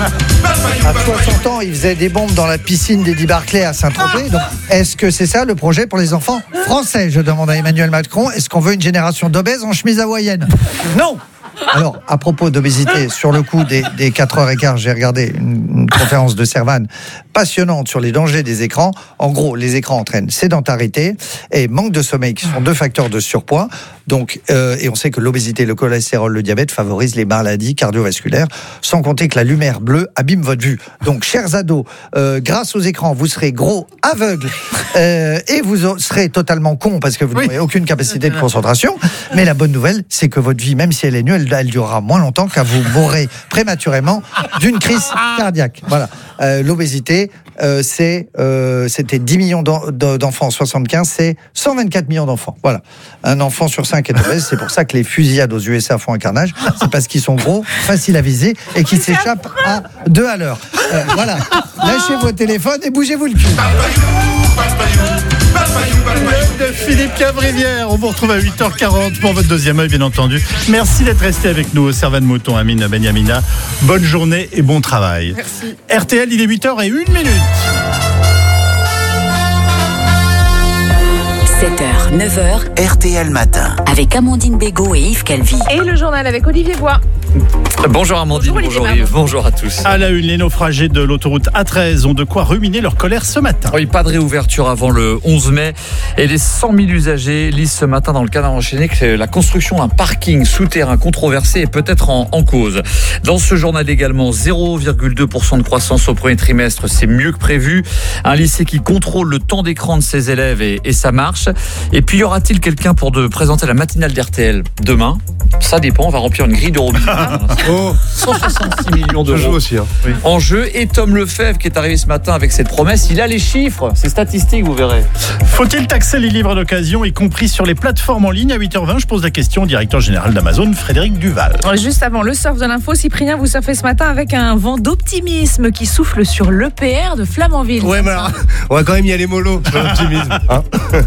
À 60 ans, il faisait des bombes dans la piscine d'Eddie Barclay à Saint-Tropez. Donc, est-ce que c'est ça le projet pour les enfants français? Je demande à Emmanuel Macron. Est-ce qu'on veut une génération d'obèses en chemise hawaïenne? Non. Alors, à propos d'obésité, sur le coup des 4h15, j'ai regardé une conférence de Servan passionnante sur les dangers des écrans. En gros, les écrans entraînent sédentarité et manque de sommeil, qui sont 2 facteurs de surpoids. Donc, et on sait que l'obésité, le cholestérol, le diabète favorisent les maladies cardiovasculaires, sans compter que la lumière bleue abîme votre vue. Donc, chers ados, grâce aux écrans, vous serez gros, aveugles, et vous serez totalement con parce que vous n'aurez aucune capacité de concentration. Mais la bonne nouvelle, c'est que votre vie, même si elle est nulle, elle durera moins longtemps car vous mourrez prématurément d'une crise cardiaque. Voilà. L'obésité, c'était 10 millions d'enfants en 75, c'est 124 millions d'enfants. Voilà. Un enfant sur 5 est obèse, c'est pour ça que les fusillades aux USA font un carnage. C'est parce qu'ils sont gros, faciles à viser et qu'ils s'échappent à 2 à l'heure. Voilà. Lâchez vos téléphones et bougez-vous le cul. De Philippe Cavrivière. On vous retrouve à 8h40 pour votre deuxième œil, bien entendu. Merci d'être resté avec nous au Servan Mouton, Amine Benyamina. Bonne journée et bon travail. Merci. RTL, il est 8h01. 7h, 9h, RTL Matin. avec Amandine Bégaud et Yves Calvi. Et le journal avec Olivier Bois. Bonjour Amandine, bonjour Yves, bonjour à tous. À la une, les naufragés de l'autoroute A13 ont de quoi ruminer leur colère ce matin. Oui, pas de réouverture avant le 11 mai et les 100 000 usagers lisent ce matin dans le Canard enchaîné que la construction d'un parking souterrain controversé est peut-être en cause. Dans ce journal également, 0,2% de croissance au premier trimestre, c'est mieux que prévu. Un lycée qui contrôle le temps d'écran de ses élèves et ça marche. Et puis y aura-t-il quelqu'un pour présenter la matinale d'RTL demain? Ça dépend, on va remplir une grille de robinet. 166 millions d'euros aussi, hein. Oui. en jeu. Et Tom Lefebvre qui est arrivé ce matin avec cette promesse, il a les chiffres, c'est statistique, vous verrez. Faut-il taxer les livres d'occasion, y compris sur les plateformes en ligne? À 8h20, je pose la question au directeur général d'Amazon, Frédéric Duval. Juste avant le surf de l'info, Cyprien, vous surfez ce matin avec un vent d'optimisme qui souffle sur l'EPR de Flamanville. Ouais, mais alors, on va quand même y aller mollo, sur l'optimisme. Hein.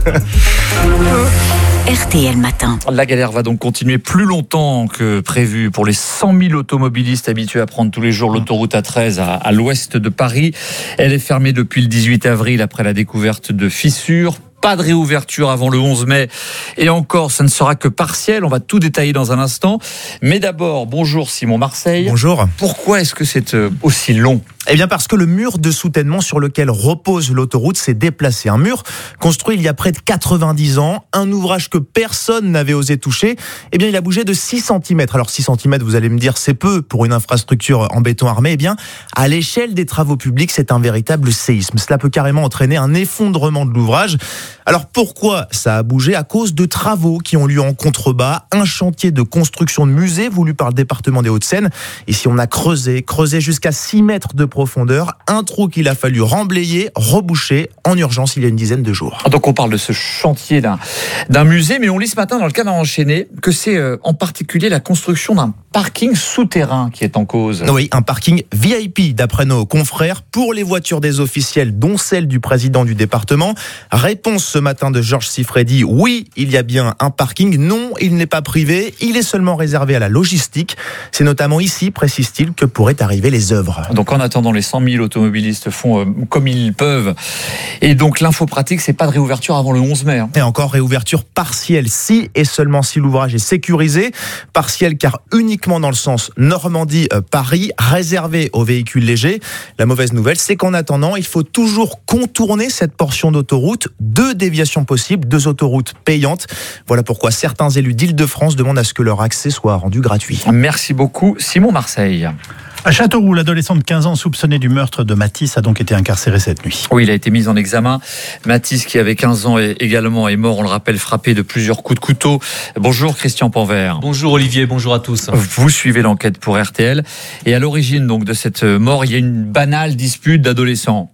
RTL Matin. La galère va donc continuer plus longtemps que prévu pour les 100 000 automobilistes habitués à prendre tous les jours l'autoroute A13 à l'ouest de Paris. Elle est fermée depuis le 18 avril après la découverte de fissures. Pas de réouverture avant le 11 mai. Et encore, ça ne sera que partiel. On va tout détailler dans un instant. Mais d'abord, bonjour Simon Marseille. Bonjour. Pourquoi est-ce que c'est aussi long ? Eh bien parce que le mur de soutènement sur lequel repose l'autoroute s'est déplacé. Un mur construit il y a près de 90 ans, un ouvrage que personne n'avait osé toucher. Eh bien il a bougé de 6 cm. Alors 6 cm, vous allez me dire, c'est peu pour une infrastructure en béton armé. Eh bien à l'échelle des travaux publics, c'est un véritable séisme. Cela peut carrément entraîner un effondrement de l'ouvrage. Alors pourquoi ça a bougé? À cause de travaux qui ont lieu en contrebas, un chantier de construction de musée voulu par le département des Hauts-de-Seine. Ici on a creusé jusqu'à 6 mètres de profondeur, un trou qu'il a fallu remblayer, reboucher en urgence il y a une dizaine de jours. Donc on parle de ce chantier d'un musée, mais on lit ce matin dans le Canard enchaîné que c'est en particulier la construction d'un parking souterrain qui est en cause. Oui, un parking VIP d'après nos confrères pour les voitures des officiels, dont celle du président du département. Réponse ce matin de Georges Siffredi, oui, il y a bien un parking, non, il n'est pas privé, il est seulement réservé à la logistique. C'est notamment ici, précise-t-il, que pourraient arriver les œuvres. Donc en attendant, les 100 000 automobilistes font comme ils peuvent. Et donc l'info pratique, c'est pas de réouverture avant le 11 mai. Et encore réouverture partielle, si et seulement si l'ouvrage est sécurisé. Partielle car uniquement dans le sens Normandie-Paris, réservé aux véhicules légers. La mauvaise nouvelle, c'est qu'en attendant, il faut toujours contourner cette portion d'autoroute. 2 déviations possibles, 2 autoroutes payantes. Voilà pourquoi certains élus d'Île-de-France demandent à ce que leur accès soit rendu gratuit. Merci beaucoup, Simon Marseille. À Châteauroux, l'adolescent de 15 ans soupçonné du meurtre de Mathis a donc été incarcéré cette nuit. Oui, il a été mis en examen. Mathis, qui avait 15 ans également, est mort, on le rappelle, frappé de plusieurs coups de couteau. Bonjour Christian Panvert. Bonjour Olivier, bonjour à tous. Vous suivez l'enquête pour RTL. Et à l'origine donc de cette mort, il y a une banale dispute d'adolescents.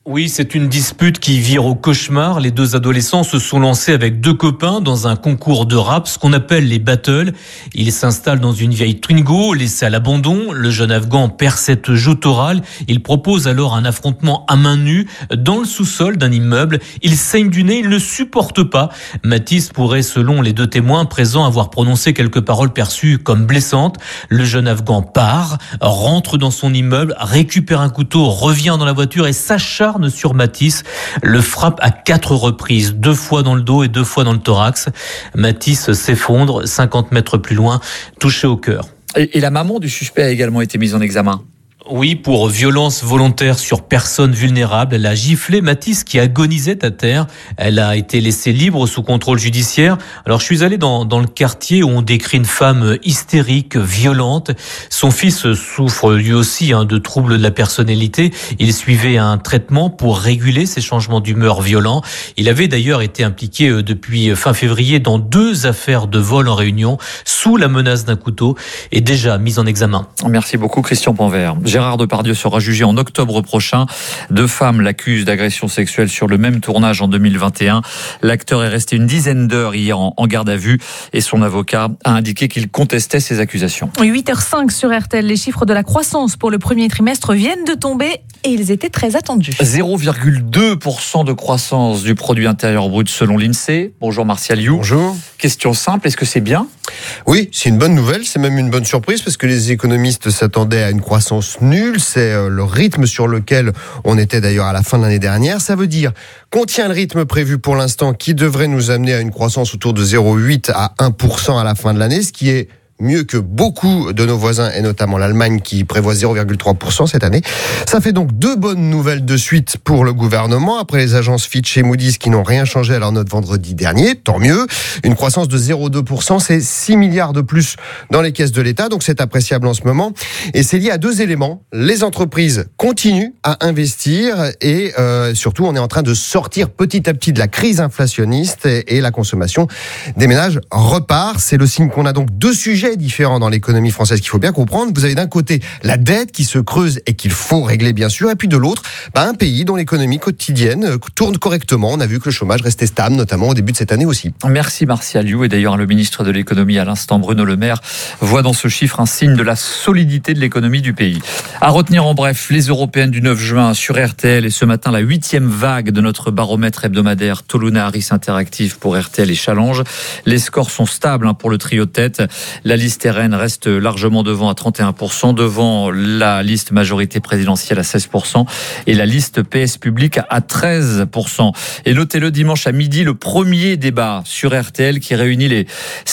Oui, c'est une dispute qui vire au cauchemar. Les deux adolescents se sont lancés avec deux copains dans un concours de rap, ce qu'on appelle les battles. Ils s'installent dans une vieille Twingo, laissée à l'abandon. Le jeune Afghan perd cette joute orale. Il propose alors un affrontement à main nue dans le sous-sol d'un immeuble. Il saigne du nez, il ne supporte pas. Mathis pourrait, selon les deux témoins présents, avoir prononcé quelques paroles perçues comme blessantes. Le jeune Afghan part, rentre dans son immeuble, récupère un couteau, revient dans la voiture et s'acharne sur Mathis, le frappe à 4 reprises, 2 fois dans le dos et 2 fois dans le thorax. Mathis s'effondre 50 mètres plus loin, touché au cœur. Et la maman du suspect a également été mise en examen. Oui, pour violence volontaire sur personne vulnérable. Elle a giflé Mathis qui agonisait à terre. Elle a été laissée libre sous contrôle judiciaire. Alors, je suis allé dans le quartier où on décrit une femme hystérique, violente. Son fils souffre lui aussi de troubles de la personnalité. Il suivait un traitement pour réguler ses changements d'humeur violents. Il avait d'ailleurs été impliqué depuis fin février dans 2 affaires de vol en Réunion sous la menace d'un couteau et déjà mis en examen. Merci beaucoup, Christian Panvert. Gérard Depardieu sera jugé en octobre prochain. 2 femmes l'accusent d'agression sexuelle sur le même tournage en 2021. L'acteur est resté une dizaine d'heures hier en garde à vue et son avocat a indiqué qu'il contestait ces accusations. 8h05 sur RTL, les chiffres de la croissance pour le premier trimestre viennent de tomber et ils étaient très attendus. 0,2% de croissance du produit intérieur brut selon l'INSEE. Bonjour Martial You. Bonjour. Question simple, est-ce que c'est bien ? Oui, c'est une bonne nouvelle, c'est même une bonne surprise parce que les économistes s'attendaient à une croissance nulle. C'est le rythme sur lequel on était d'ailleurs à la fin de l'année dernière. Ça veut dire qu'on tient le rythme prévu pour l'instant qui devrait nous amener à une croissance autour de 0,8 à 1% à la fin de l'année, ce qui est mieux que beaucoup de nos voisins et notamment l'Allemagne qui prévoit 0,3% cette année. Ça fait donc 2 bonnes nouvelles de suite pour le gouvernement après les agences Fitch et Moody's qui n'ont rien changé à leur note vendredi dernier. Tant mieux. Une croissance de 0,2%, c'est 6 milliards de plus dans les caisses de l'État, donc c'est appréciable en ce moment. Et c'est lié à 2 éléments. Les entreprises continuent à investir et surtout on est en train de sortir petit à petit de la crise inflationniste et la consommation des ménages repart. C'est le signe qu'on a donc 2 sujets différents dans l'économie française qu'il faut bien comprendre. Vous avez d'un côté la dette qui se creuse et qu'il faut régler bien sûr, et puis de l'autre, un pays dont l'économie quotidienne tourne correctement. On a vu que le chômage restait stable, notamment au début de cette année aussi. Merci Martial You. Et d'ailleurs le ministre de l'économie à l'instant, Bruno Le Maire, voit dans ce chiffre un signe de la solidité de l'économie du pays. À retenir en bref, les européennes du 9 juin sur RTL et ce matin la 8e vague de notre baromètre hebdomadaire Toluna Harris Interactive pour RTL et Challenge. Les scores sont stables pour le trio de tête. La liste RN reste largement devant à 31%, devant la liste majorité présidentielle à 16% et la liste PS publique à 13%. Et notez-le, dimanche à midi, le premier débat sur RTL qui réunit les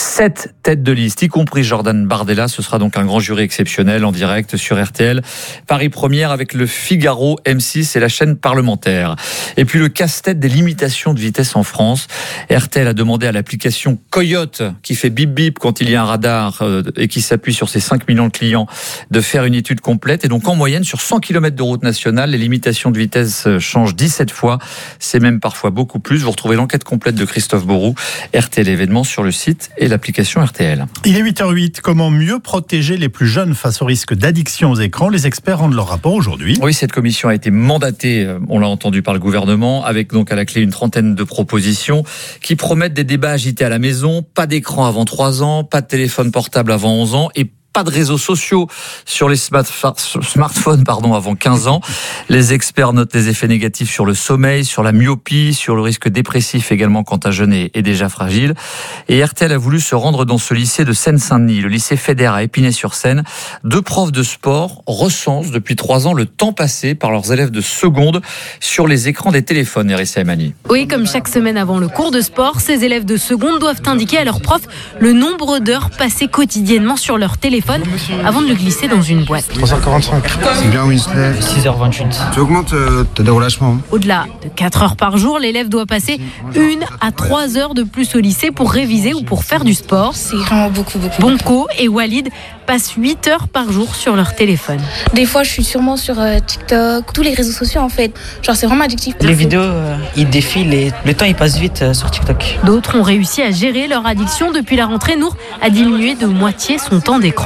7 têtes de liste, y compris Jordan Bardella. Ce sera donc un grand jury exceptionnel en direct sur RTL. Paris Première avec le Figaro, M6 et la chaîne parlementaire. Et puis le casse-tête des limitations de vitesse en France. RTL a demandé à l'application Coyote, qui fait bip bip quand il y a un radar et qui s'appuie sur ses 5 millions de clients, de faire une étude complète. Et donc en moyenne, sur 100 km de route nationale, les limitations de vitesse changent 17 fois. C'est même parfois beaucoup plus. Vous retrouvez l'enquête complète de Christophe Bourou, RTL événements sur le site et l'application RTL. Il est 8h08. Comment mieux protéger les plus jeunes face au risque d'addiction aux écrans ? Les experts rendent leur rapport aujourd'hui. Oui, cette commission a été mandatée, on l'a entendu, par le gouvernement, avec donc à la clé une trentaine de propositions qui promettent des débats agités à la maison, pas d'écran avant 3 ans, pas de téléphone portable avant 11 ans et pas de réseaux sociaux sur les smartphones avant 15 ans. Les experts notent les effets négatifs sur le sommeil, sur la myopie, sur le risque dépressif également quand un jeune est déjà fragile. Et RTL a voulu se rendre dans ce lycée de Seine-Saint-Denis, le lycée Fédère à Épinay-sur-Seine. 2 profs de sport recensent depuis 3 ans le temps passé par leurs élèves de seconde sur les écrans des téléphones, Erissa Emani. Oui, comme chaque semaine avant le cours de sport, ces élèves de seconde doivent indiquer à leurs profs le nombre d'heures passées quotidiennement sur leur téléphone avant de le glisser dans une boîte. 345. C'est bien Winslet. 6h28. Tu augmentes tes relâchements. Au-delà de 4 heures par jour, l'élève doit passer 1 à 3 heures de plus au lycée pour réviser ou pour faire du sport. C'est vraiment beaucoup. Bonko et Walid passent 8 heures par jour sur leur téléphone. Des fois, je suis sûrement sur TikTok, tous les réseaux sociaux en fait. Genre, c'est vraiment addictif. Les vidéos, ils défilent et le temps, il passe vite sur TikTok. D'autres ont réussi à gérer leur addiction. Depuis la rentrée, Nour a diminué de moitié son temps d'écran.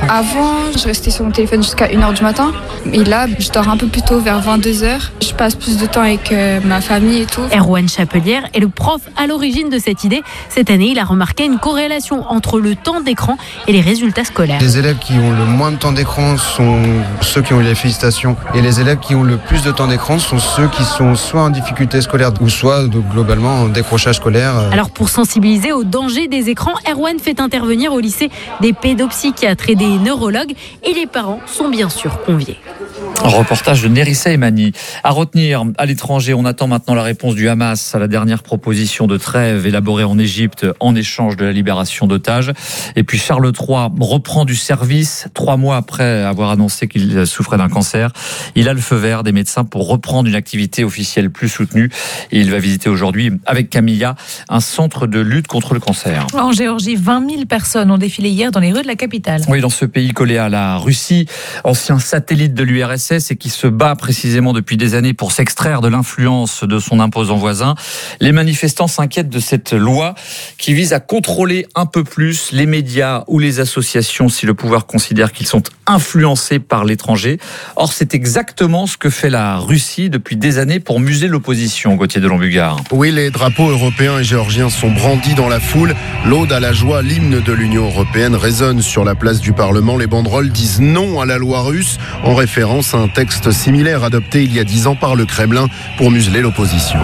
Avant, je restais sur mon téléphone jusqu'à 1h du matin. Et là, je dors un peu plus tôt, vers 22h. Je passe plus de temps avec ma famille et tout. Erwan Chapelière est le prof à l'origine de cette idée. Cette année, il a remarqué une corrélation entre le temps d'écran et les résultats scolaires. Les élèves qui ont le moins de temps d'écran sont ceux qui ont eu les félicitations. Et les élèves qui ont le plus de temps d'écran sont ceux qui sont soit en difficulté scolaire ou soit globalement en décrochage scolaire. Alors pour sensibiliser au danger des écrans, Erwan fait intervenir au lycée des pédopsychiatres et des neurologues et les parents sont bien sûr conviés. Un reportage de Nerissa Emani. À retenir, à l'étranger, on attend maintenant la réponse du Hamas à la dernière proposition de trêve élaborée en Égypte en échange de la libération d'otages. Et puis Charles III reprend du service 3 mois après avoir annoncé qu'il souffrait d'un cancer. Il a le feu vert des médecins pour reprendre une activité officielle plus soutenue. Et il va visiter aujourd'hui, avec Camilla, un centre de lutte contre le cancer. En Géorgie, 20 000 personnes ont défilé hier dans les rues de la capitale. Oui, dans ce pays collé à la Russie, ancien satellite de l'URSS et qui se bat précisément depuis des années pour s'extraire de l'influence de son imposant voisin. Les manifestants s'inquiètent de cette loi qui vise à contrôler un peu plus les médias ou les associations si le pouvoir considère qu'ils sont influencés par l'étranger. Or, c'est exactement ce que fait la Russie depuis des années pour museler l'opposition, Gauthier de Lombugard. Oui, les drapeaux européens et géorgiens sont brandis dans la foule. L'Aude à la joie, l'hymne de l'Union européenne résonne sur la place du Parlement. Les banderoles disent non à la loi russe en référence à un texte similaire adopté il y a 10 ans par le Kremlin pour museler l'opposition.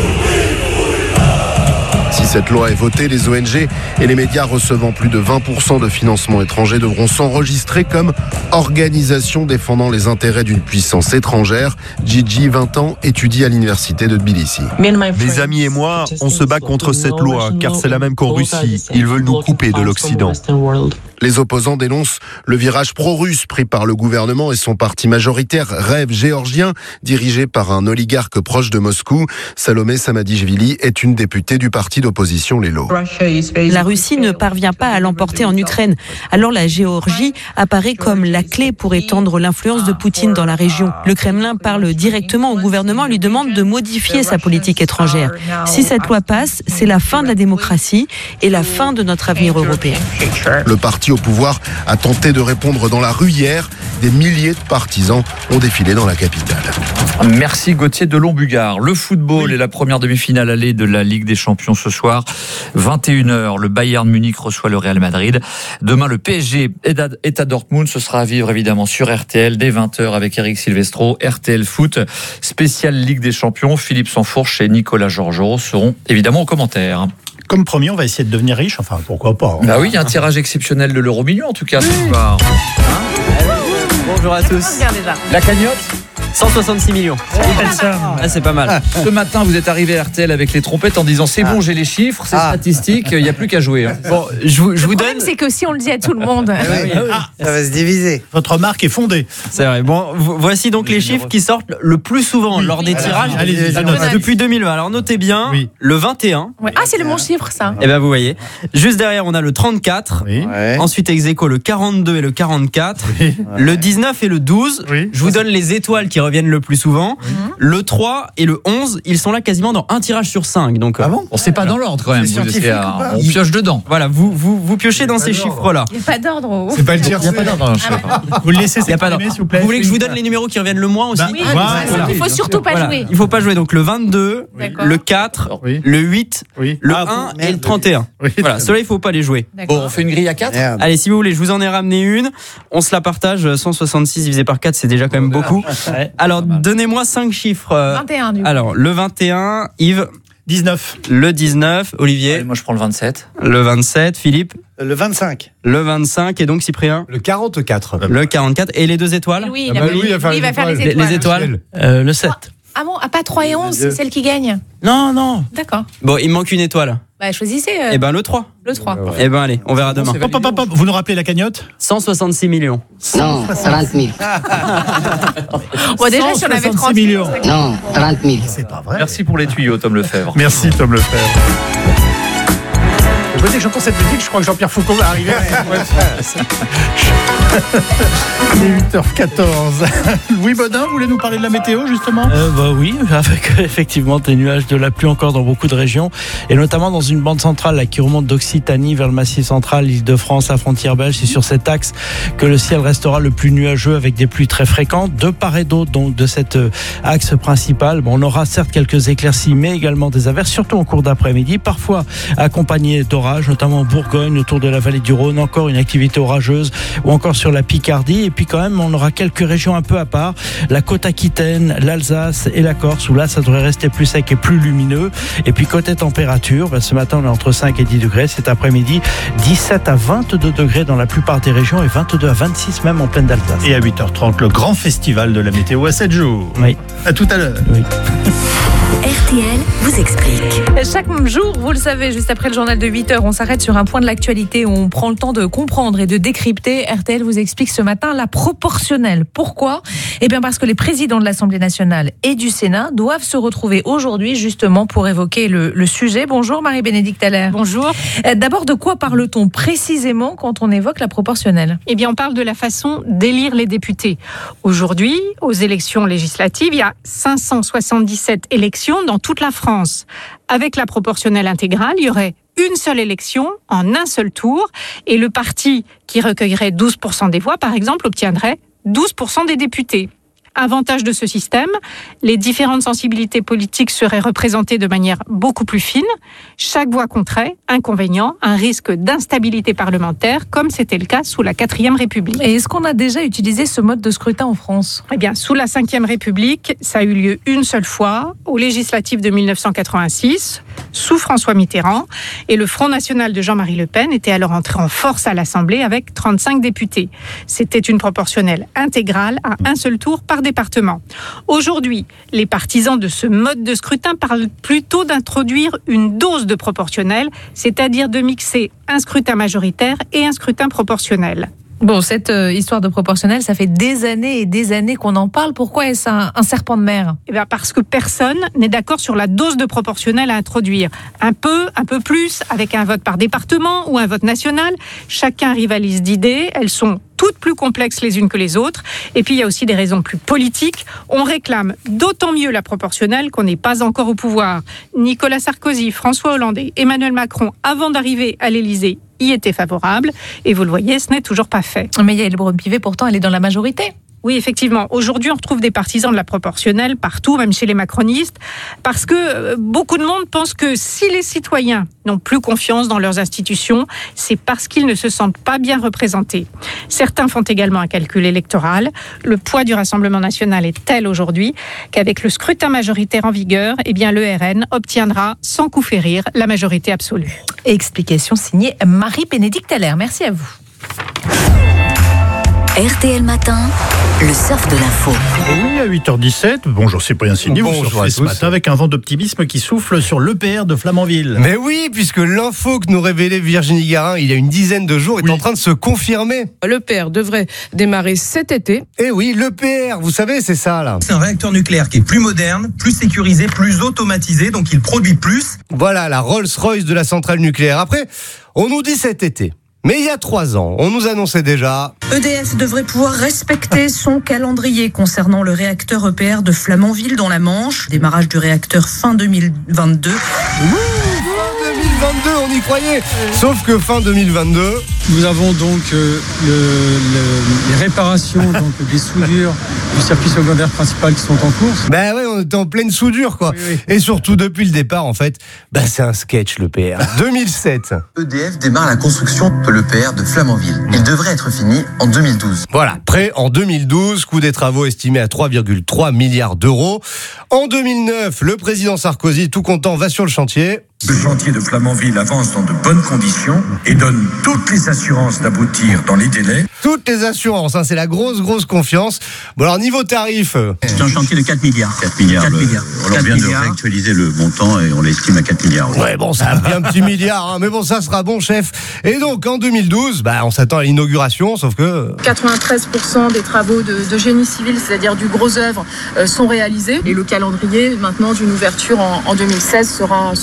Si cette loi est votée, les ONG et les médias recevant plus de 20% de financement étranger devront s'enregistrer comme organisation défendant les intérêts d'une puissance étrangère. Gigi, 20 ans, étudie à l'université de Tbilissi. Mes amis et moi, on se bat contre cette loi car c'est la même qu'en Russie. Ils veulent nous couper de l'Occident. Les opposants dénoncent le virage pro-russe pris par le gouvernement et son parti majoritaire Rêve géorgien, dirigé par un oligarque proche de Moscou. Salomé Samadijvili est une députée du parti d'opposition Les Lots. La Russie ne parvient pas à l'emporter en Ukraine. Alors la Géorgie apparaît comme la clé pour étendre l'influence de Poutine dans la région. Le Kremlin parle directement au gouvernement et lui demande de modifier sa politique étrangère. Si cette loi passe, c'est la fin de la démocratie et la fin de notre avenir européen. Le parti au pouvoir a tenté de répondre dans la rue hier. Des milliers de partisans ont défilé dans la capitale. Merci Gauthier de Lombugard. Le football est la première demi-finale allée de la Ligue des Champions ce soir. 21h, le Bayern Munich reçoit le Real Madrid. Demain, le PSG est à Dortmund. Ce sera à vivre évidemment sur RTL dès 20h avec Eric Silvestro. RTL Foot, spécial Ligue des Champions. Philippe Sansfourche et Nicolas Georgerot seront évidemment aux commentaires. Comme promis, on va essayer de devenir riche. Enfin, pourquoi pas. Bah oui, il y a un tirage exceptionnel de l'euro-million en tout cas ce soir. Bonjour à tous. La cagnotte 166 millions. C'est pas mal. Ce matin, vous êtes arrivé à RTL avec les trompettes en disant c'est bon, j'ai les chiffres, c'est statistique, il n'y a plus qu'à jouer. Bon, je vous Le problème, donne. c'est que si on le dit à tout le monde. Ça va se diviser. Votre marque est fondée. C'est vrai. Bon, voici donc les chiffres qui sortent le plus souvent lors des tirages allez-y, depuis 2020. Alors notez bien, le 21. Ouais. Ah, c'est le bon chiffre, ça. Et ben vous voyez. Juste derrière, on a le 34. Ensuite, ex aequo, le 42 et le 44. Le 19 et le 12. Je vous donne les étoiles qui reviennent le plus souvent. Le 3 et le 11, ils sont là quasiment dans un tirage sur 5. Donc, on sait pas dans l'ordre quand même. On pioche dedans. Voilà, vous piochez dans ces chiffres-là. Il n'y a pas d'ordre. C'est pas le tir. Il n'y a pas d'ordre. Vous le laissez Il y a pas d'ordre. s'exprimer, s'il vous plaît. Vous voulez que je vous donne les numéros qui reviennent le moins aussi? Oui, il faut surtout pas jouer. Il faut pas jouer. Donc le 22, le 4, le 8, le 1 et le 31. Voilà, ceux-là, il faut pas les jouer. Bon, on fait une grille à 4. Allez, si vous voulez, je vous en ai ramené une. On se la partage. 166 divisé par 4, c'est déjà quand même beaucoup. Alors, donnez-moi 5 chiffres. 21 du coup. Alors, le 21, Yves. 19. Le 19, Olivier. Allez, moi, je prends le 27. Le 27, Philippe. Le 25. Le 25, et donc Cyprien. Le 44. Le 44. Et les 2 étoiles? Louis, il va faire les étoiles. Les étoiles. Le 7. Ah bon, pas 3 et 11, c'est celle qui gagne. Non. D'accord. Bon, il me manque une étoile. Bah, choisissez. Eh ben, le 3. Le 3. Eh ben, allez, on verra demain. Vous nous rappelez la cagnotte? 166 millions. Non, 30 000. Bon, déjà, si on avait 30 millions. Non, 30 000. C'est pas vrai. Merci pour les tuyaux, Tom Lefebvre. Merci, Tom Lefebvre. Dès que j'entends cette musique, je crois que Jean-Pierre Foucault va arriver. Il est 8h14. Louis Baudin, vous voulez nous parler de la météo, justement ? Oui, avec effectivement des nuages de la pluie encore dans beaucoup de régions, et notamment dans une bande centrale là, qui remonte d'Occitanie vers le Massif central, l'Île-de-France, la frontière belge. C'est sur cet axe que le ciel restera le plus nuageux, avec des pluies très fréquentes de part et d'autre, donc de cet axe principal. On aura certes quelques éclaircies, mais également des averses, surtout en cours d'après-midi, parfois accompagnées d'orages, notamment en Bourgogne, autour de la vallée du Rhône, encore une activité orageuse, ou encore sur la Picardie. Et puis quand même, on aura quelques régions un peu à part, la côte aquitaine, l'Alsace et la Corse, où là, ça devrait rester plus sec et plus lumineux. Et puis côté température, ce matin, on est entre 5 et 10 degrés. Cet après-midi, 17 à 22 degrés dans la plupart des régions, et 22 à 26 même en plaine d'Alsace. Et à 8h30, le grand festival de la météo à 7 jours. Oui. À tout à l'heure. Oui. RTL vous explique. Chaque jour, vous le savez, juste après le journal de 8h, on s'arrête sur un point de l'actualité où on prend le temps de comprendre et de décrypter. RTL vous explique ce matin la proportionnelle. Pourquoi ? Parce que les présidents de l'Assemblée nationale et du Sénat doivent se retrouver aujourd'hui justement pour évoquer le sujet. Bonjour Marie-Bénédicte Allaire. Bonjour. D'abord, de quoi parle-t-on précisément quand on évoque la proportionnelle ? On parle de la façon d'élire les députés. Aujourd'hui, aux élections législatives, il y a 577 élections dans toute la France. Avec la proportionnelle intégrale, il y aurait une seule élection en un seul tour, et le parti qui recueillerait 12% des voix, par exemple, obtiendrait 12% des députés. Avantage de ce système, les différentes sensibilités politiques seraient représentées de manière beaucoup plus fine. Chaque voix compterait. Inconvénient, un risque d'instabilité parlementaire, comme c'était le cas sous la 4e République. Et est-ce qu'on a déjà utilisé ce mode de scrutin en France ? Sous la 5e République, ça a eu lieu une seule fois, aux législatives de 1986, sous François Mitterrand. Et le Front National de Jean-Marie Le Pen était alors entré en force à l'Assemblée avec 35 députés. C'était une proportionnelle intégrale à un seul tour par département. Aujourd'hui, les partisans de ce mode de scrutin parlent plutôt d'introduire une dose de proportionnelle, c'est-à-dire de mixer un scrutin majoritaire et un scrutin proportionnel. Bon, cette histoire de proportionnelle, ça fait des années et des années qu'on en parle. Pourquoi est-ce un serpent de mer ? Parce que personne n'est d'accord sur la dose de proportionnelle à introduire. Un peu plus, avec un vote par département ou un vote national. Chacun rivalise d'idées, elles sont toutes plus complexes les unes que les autres. Et puis, il y a aussi des raisons plus politiques. On réclame d'autant mieux la proportionnelle qu'on n'est pas encore au pouvoir. Nicolas Sarkozy, François Hollande et Emmanuel Macron, avant d'arriver à l'Élysée, y étaient favorables. Et vous le voyez, ce n'est toujours pas fait. Mais Yaël Braun-Pivet, pourtant, elle est dans la majorité. Oui, effectivement. Aujourd'hui, on retrouve des partisans de la proportionnelle partout, même chez les macronistes, parce que beaucoup de monde pense que si les citoyens n'ont plus confiance dans leurs institutions, c'est parce qu'ils ne se sentent pas bien représentés. Certains font également un calcul électoral. Le poids du Rassemblement national est tel aujourd'hui qu'avec le scrutin majoritaire en vigueur, le RN obtiendra, sans coup férir, la majorité absolue. Explication signée Marie-Bénédicte Allaire. Merci à vous. RTL Matin, le surf de l'info. Oui, à 8h17. Bonjour Cyprien Signy, vous surfez ce matin avec un vent d'optimisme qui souffle sur l'EPR de Flamanville. Mais oui, puisque l'info que nous révélait Virginie Garin il y a une dizaine de jours est en train de se confirmer. L'EPR devrait démarrer cet été. Eh oui, l'EPR, vous savez, c'est ça là. C'est un réacteur nucléaire qui est plus moderne, plus sécurisé, plus automatisé, donc il produit plus. Voilà, la Rolls-Royce de la centrale nucléaire. Après, on nous dit cet été. Mais il y a 3 ans, on nous annonçait déjà... EDF devrait pouvoir respecter son calendrier concernant le réacteur EPR de Flamanville dans la Manche. Démarrage du réacteur fin 2022. Fin 2022, on y croyait. Sauf que fin 2022... Nous avons donc les réparations des soudures du circuit secondaire principal qui sont en cours. Ben ouais, on était en pleine soudure quoi. Oui. Et surtout depuis le départ en fait, c'est un sketch l'EPR. 2007. EDF démarre la construction de l'EPR de Flamanville. Il devrait être fini en 2012. Voilà, prêt en 2012, coût des travaux estimé à 3,3 milliards d'euros. En 2009, le président Sarkozy, tout content, va sur le chantier. Le chantier de Flamanville avance dans de bonnes conditions et donne toutes les assurances d'aboutir dans les délais. Toutes les assurances, c'est la grosse confiance. Bon alors niveau tarif... C'est un chantier de 4 milliards. 4 milliards. On vient de réactualiser le montant et on l'estime à 4 milliards. Ouais bon, ça a pris un petit milliard, mais bon ça sera bon chef. Et donc en 2012, on s'attend à l'inauguration, sauf que... 93% des travaux de génie civil, c'est-à-dire du gros œuvre, sont réalisés. Et le calendrier maintenant d'une ouverture en 2016 sera tenu.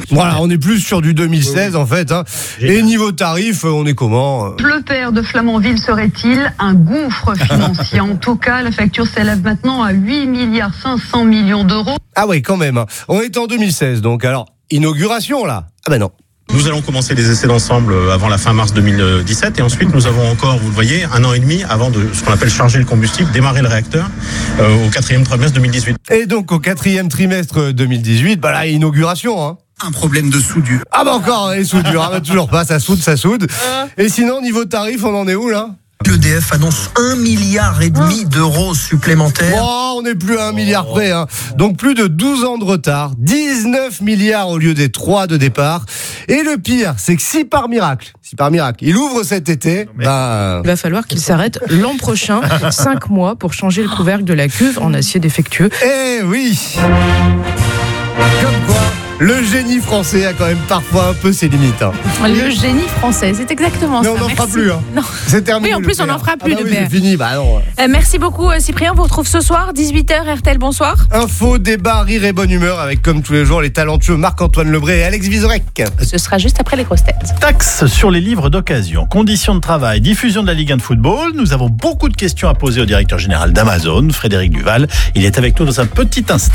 Voilà, on est plus sur du 2016 en fait. Hein. Et niveau tarif, on est comment ? Le père de Flamanville serait-il un gouffre financier ? En tout cas, la facture s'élève maintenant à 8,5 milliards d'euros. Ah ouais, quand même. Hein. On est en 2016, donc alors, inauguration là ? Ah ben non. Nous allons commencer les essais d'ensemble avant la fin mars 2017 et ensuite nous avons encore, vous le voyez, 1 an et demi avant de ce qu'on appelle charger le combustible, démarrer le réacteur au 4e trimestre 2018. Et donc au 4e trimestre 2018, bah là, inauguration, hein. Un problème de soudure. Ah bah encore, les soudures, ah bah toujours pas, ça soude. Et sinon, niveau tarif, on en est où là ? L'EDF annonce 1,5 milliard d'euros supplémentaires. Oh, on n'est plus à 1 milliard près. Hein. Donc plus de 12 ans de retard, 19 milliards au lieu des 3 de départ. Et le pire, c'est que si par miracle, il ouvre cet été, il va falloir qu'il s'arrête l'an prochain, 5 mois, pour changer le couvercle de la cuve en acier défectueux. Eh oui. Comme quoi, le génie français a quand même parfois un peu ses limites. Hein. Le génie français, c'est exactement ça. Mais on n'en fera plus. Hein. Non. C'est terminé. Oui, en plus, on n'en fera plus de c'est fini. Bah non. Merci beaucoup, Cyprien. On vous retrouve ce soir, 18h, RTL, bonsoir. Info, débat, rire et bonne humeur avec, comme tous les jours, les talentueux Marc-Antoine Lebré et Alex Vizorek. Ce sera juste après les grosses têtes. Taxe sur les livres d'occasion, conditions de travail, diffusion de la Ligue 1 de football. Nous avons beaucoup de questions à poser au directeur général d'Amazon, Frédéric Duval. Il est avec nous dans un petit instant.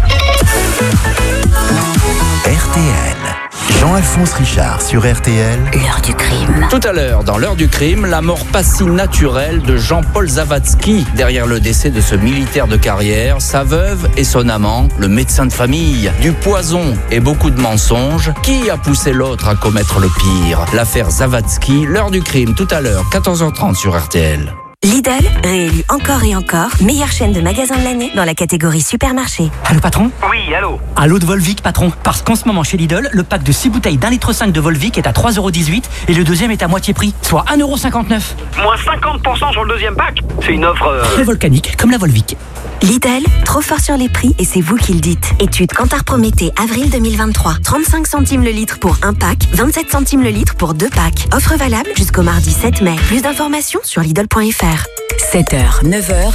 RTL. Jean-Alphonse Richard sur RTL. L'heure du crime. Tout à l'heure, dans l'heure du crime, la mort pas si naturelle de Jean-Paul Zawadzki. Derrière le décès de ce militaire de carrière, sa veuve et son amant, le médecin de famille. Du poison et beaucoup de mensonges. Qui a poussé l'autre à commettre le pire ? L'affaire Zawadzki, l'heure du crime, tout à l'heure, 14h30 sur RTL. Lidl, réélu encore et encore, meilleure chaîne de magasins de l'année dans la catégorie supermarché. Allô patron ? Oui, allô ? Allô de Volvic patron. Parce qu'en ce moment chez Lidl, le pack de 6 bouteilles d'1,5 litre de Volvic est à 3,18€ et le deuxième est à moitié prix, soit 1,59€. Moins 50% sur le deuxième pack ? C'est une offre... Très volcanique, comme la Volvic. Lidl, trop fort sur les prix et c'est vous qui le dites. Étude Kantar Prométhée, avril 2023. 35 centimes le litre pour un pack, 27 centimes le litre pour 2 packs. Offre valable jusqu'au mardi 7 mai. Plus d'informations sur Lidl.fr. 7h, 9h.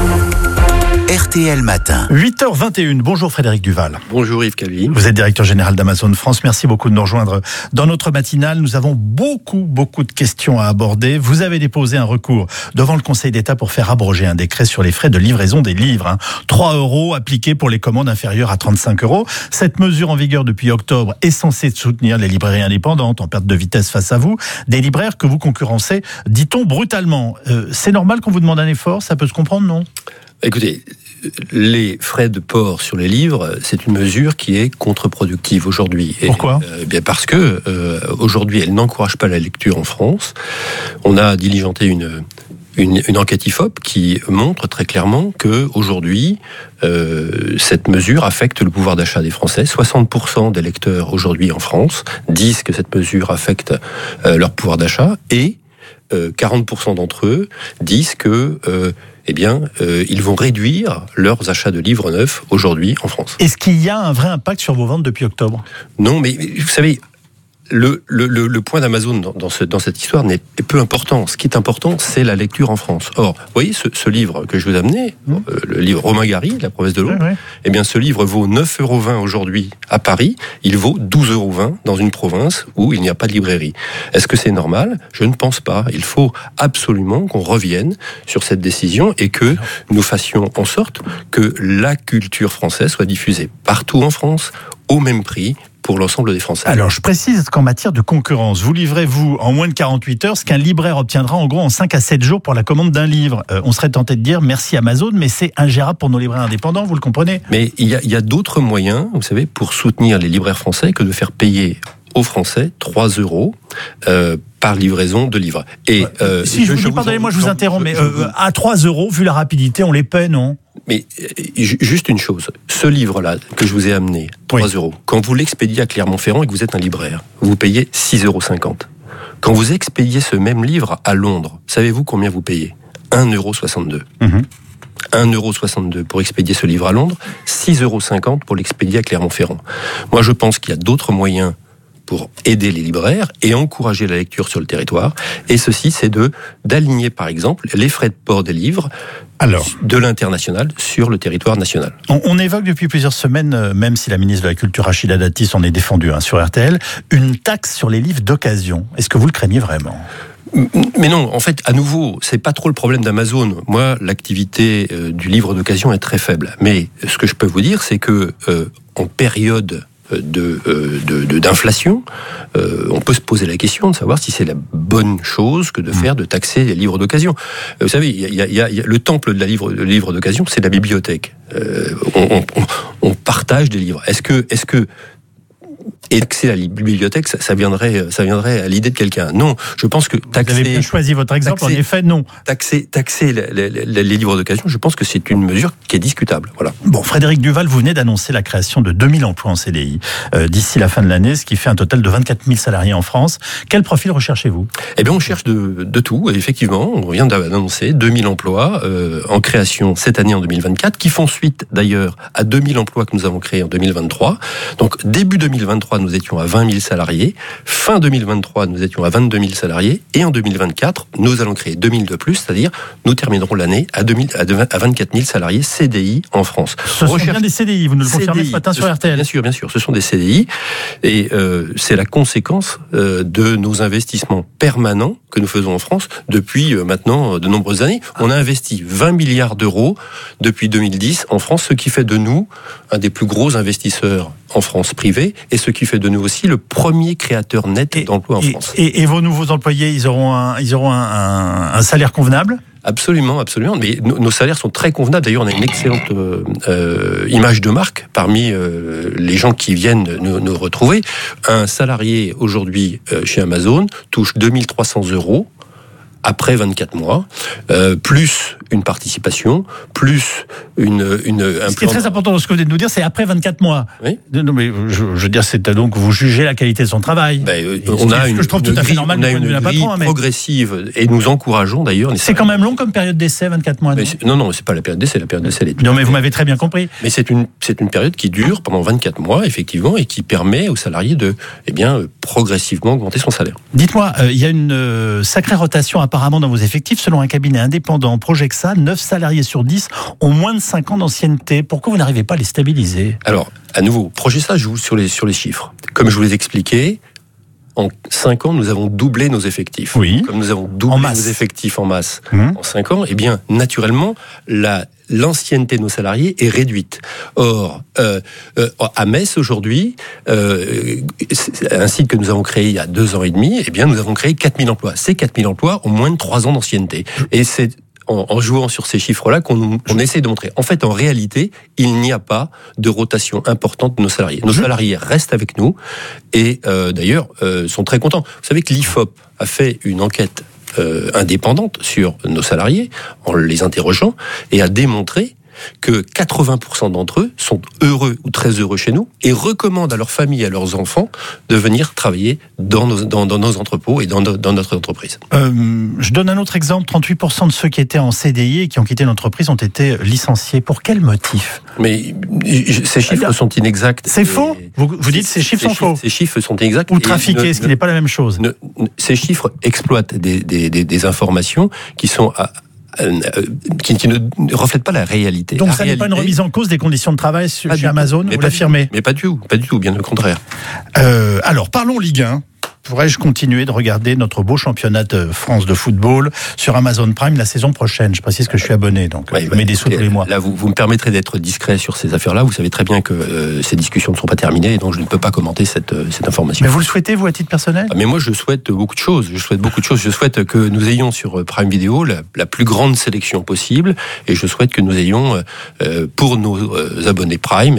RTL Matin. 8h21. Bonjour Frédéric Duval. Bonjour Yves Calvi. Vous êtes directeur général d'Amazon France. Merci beaucoup de nous rejoindre dans notre matinale. Nous avons beaucoup de questions à aborder. Vous avez déposé un recours devant le Conseil d'État pour faire abroger un décret sur les frais de livraison des livres. 3€ appliqués pour les commandes inférieures à 35€. Cette mesure en vigueur depuis octobre est censée soutenir les librairies indépendantes en perte de vitesse face à vous. Des libraires que vous concurrencez, dit-on brutalement. C'est normal qu'on vous demande un effort, ça peut se comprendre, non ? Écoutez, les frais de port sur les livres, c'est une mesure qui est contre-productive aujourd'hui. Pourquoi ? Bien parce que aujourd'hui, elle n'encourage pas la lecture en France. On a diligenté une enquête IFOP qui montre très clairement que aujourd'hui, cette mesure affecte le pouvoir d'achat des Français. 60% des lecteurs aujourd'hui en France disent que cette mesure affecte leur pouvoir d'achat et 40% d'entre eux disent que ils vont réduire leurs achats de livres neufs aujourd'hui en France. Est-ce qu'il y a un vrai impact sur vos ventes depuis octobre ? Non, mais vous savez, le point d'Amazon dans cette histoire n'est peu important. Ce qui est important, c'est la lecture en France. Or, vous voyez, ce livre que je vous ai amené, le livre Romain Gary, La promesse de l'eau, eh bien, ce livre vaut 9,20€ aujourd'hui à Paris. Il vaut 12,20€ dans une province où il n'y a pas de librairie. Est-ce que c'est normal ? Je ne pense pas. Il faut absolument qu'on revienne sur cette décision et que nous fassions en sorte que la culture française soit diffusée partout en France, au même prix, pour l'ensemble des Français. Alors, je précise qu'en matière de concurrence, vous livrez-vous en moins de 48 heures ce qu'un libraire obtiendra en gros en 5 à 7 jours pour la commande d'un livre. On serait tenté de dire merci Amazon, mais c'est ingérable pour nos libraires indépendants, vous le comprenez ? Mais il y a d'autres moyens, vous savez, pour soutenir les libraires français que de faire payer aux Français 3€ par livraison de livres. Et si je vous dis, pardonnez-moi, je vous interromps, mais à 3€, vu la rapidité, on les paie, non ? Mais juste une chose, ce livre-là que je vous ai amené, 3€, quand vous l'expédiez à Clermont-Ferrand et que vous êtes un libraire, vous payez 6,50€. Quand vous expédiez ce même livre à Londres, savez-vous combien vous payez ? 1,62€. 1,62€ pour expédier ce livre à Londres, 6,50€ pour l'expédier à Clermont-Ferrand. Moi, je pense qu'il y a d'autres moyens pour aider les libraires et encourager la lecture sur le territoire. Et ceci, c'est d'aligner, par exemple, les frais de port des livres de l'international sur le territoire national. On évoque depuis plusieurs semaines, même si la ministre de la Culture Rachida Dati s'en est défendue sur RTL, une taxe sur les livres d'occasion. Est-ce que vous le craignez vraiment ? Mais non, en fait, à nouveau, c'est pas trop le problème d'Amazon. Moi, l'activité du livre d'occasion est très faible. Mais ce que je peux vous dire, c'est que en période d'inflation, on peut se poser la question de savoir si c'est la bonne chose que de taxer les livres d'occasion. Vous savez, il y a le temple de le livre d'occasion, c'est la bibliothèque. On partage des livres. Est-ce que taxer la bibliothèque, ça viendrait à l'idée de quelqu'un? Non, je pense que taxer... Vous avez bien choisi votre exemple, en effet, non. Taxer les livres d'occasion, je pense que c'est une mesure qui est discutable. Voilà. Bon, Frédéric Duval, vous venez d'annoncer la création de 2000 emplois en CDI d'ici la fin de l'année, ce qui fait un total de 24 000 salariés en France. Quel profil recherchez-vous? Eh bien, on cherche de tout. Et effectivement, on vient d'annoncer 2000 emplois en création cette année en 2024, qui font suite d'ailleurs à 2000 emplois que nous avons créés en 2023. Donc, début 2023, nous étions à 20 000 salariés. Fin 2023, nous étions à 22 000 salariés. Et en 2024, nous allons créer 2000 de plus, c'est-à-dire nous terminerons l'année à 24 000 salariés CDI en France. Ce sont bien des CDI, vous nous le confirmez ce matin sur RTL. Bien sûr, ce sont des CDI. Et c'est la conséquence de nos investissements permanents que nous faisons en France depuis maintenant de nombreuses années. On a investi 20 milliards d'euros depuis 2010 en France, ce qui fait de nous un des plus gros investisseurs en France privée, et ce qui fait de nous aussi le premier créateur net d'emplois en France. Et vos nouveaux employés, ils auront un salaire convenable ? Absolument. Mais nos salaires sont très convenables. D'ailleurs, on a une excellente image de marque parmi les gens qui viennent nous retrouver. Un salarié aujourd'hui chez Amazon touche 2300 € après 24 mois, plus une participation, plus un Ce qui est très important dans ce que vous venez de nous dire, c'est après 24 mois. Oui. Non, mais je veux dire, c'est donc vous jugez la qualité de son travail. On a une grille mais... progressive et nous encourageons d'ailleurs. C'est quand même long comme période d'essai, 24 mois. Non, c'est pas la période d'essai. La période d'essai, elle est... Non, mais vous m'avez très bien compris. Mais c'est une période qui dure pendant 24 mois, effectivement, et qui permet aux salariés de, progressivement augmenter son salaire. Dites-moi, il y a une sacrée rotation apparemment dans vos effectifs. Selon un cabinet indépendant, Projexa, 9 salariés sur 10 ont moins de 5 ans d'ancienneté. Pourquoi vous n'arrivez pas à les stabiliser? Alors, à nouveau, Projexa joue sur les chiffres. Comme je vous l'ai expliqué, en 5 ans, nous avons doublé nos effectifs. Oui. Comme nous avons doublé nos effectifs en masse en 5 ans, eh bien, naturellement, l'ancienneté de nos salariés est réduite. Or, à Metz aujourd'hui, un site que nous avons créé il y a 2 ans et demi, eh bien, nous avons créé 4000 emplois. Ces 4000 emplois ont moins de 3 ans d'ancienneté. Et c'est en jouant sur ces chiffres-là qu'on essaie de montrer. En fait, en réalité, il n'y a pas de rotation importante de nos salariés. Nos salariés restent avec nous et d'ailleurs sont très contents. Vous savez que l'IFOP a fait une enquête indépendante sur nos salariés en les interrogeant et a démontré que 80% d'entre eux sont heureux ou très heureux chez nous et recommandent à leur famille et à leurs enfants de venir travailler dans nos entrepôts et dans notre entreprise. Je donne un autre exemple. 38% de ceux qui étaient en CDI et qui ont quitté l'entreprise ont été licenciés. Pour quel motif? Mais ces chiffres sont inexacts. C'est faux? Vous dites ces chiffres sont faux? Ces chiffres sont inexacts. Ou trafiqués, ce qui n'est pas la même chose. Ces chiffres exploitent des informations qui sont qui ne reflètent pas la réalité. Donc ça n'est pas une remise en cause des conditions de travail chez Amazon, vous l'affirmez? Mais pas du tout, bien au contraire. Alors parlons Ligue 1. Pourrais-je continuer de regarder notre beau championnat de France de football sur Amazon Prime la saison prochaine? Je précise que je suis abonné, donc je mets des sous tous les mois. Là, vous me permettrez d'être discret sur ces affaires-là. Vous savez très bien que ces discussions ne sont pas terminées, et donc je ne peux pas commenter cette information. Mais vous le souhaitez, vous, à titre personnel? Mais moi, je souhaite beaucoup de choses. Je souhaite que nous ayons sur Prime Video la plus grande sélection possible, et je souhaite que nous ayons pour nos abonnés Prime,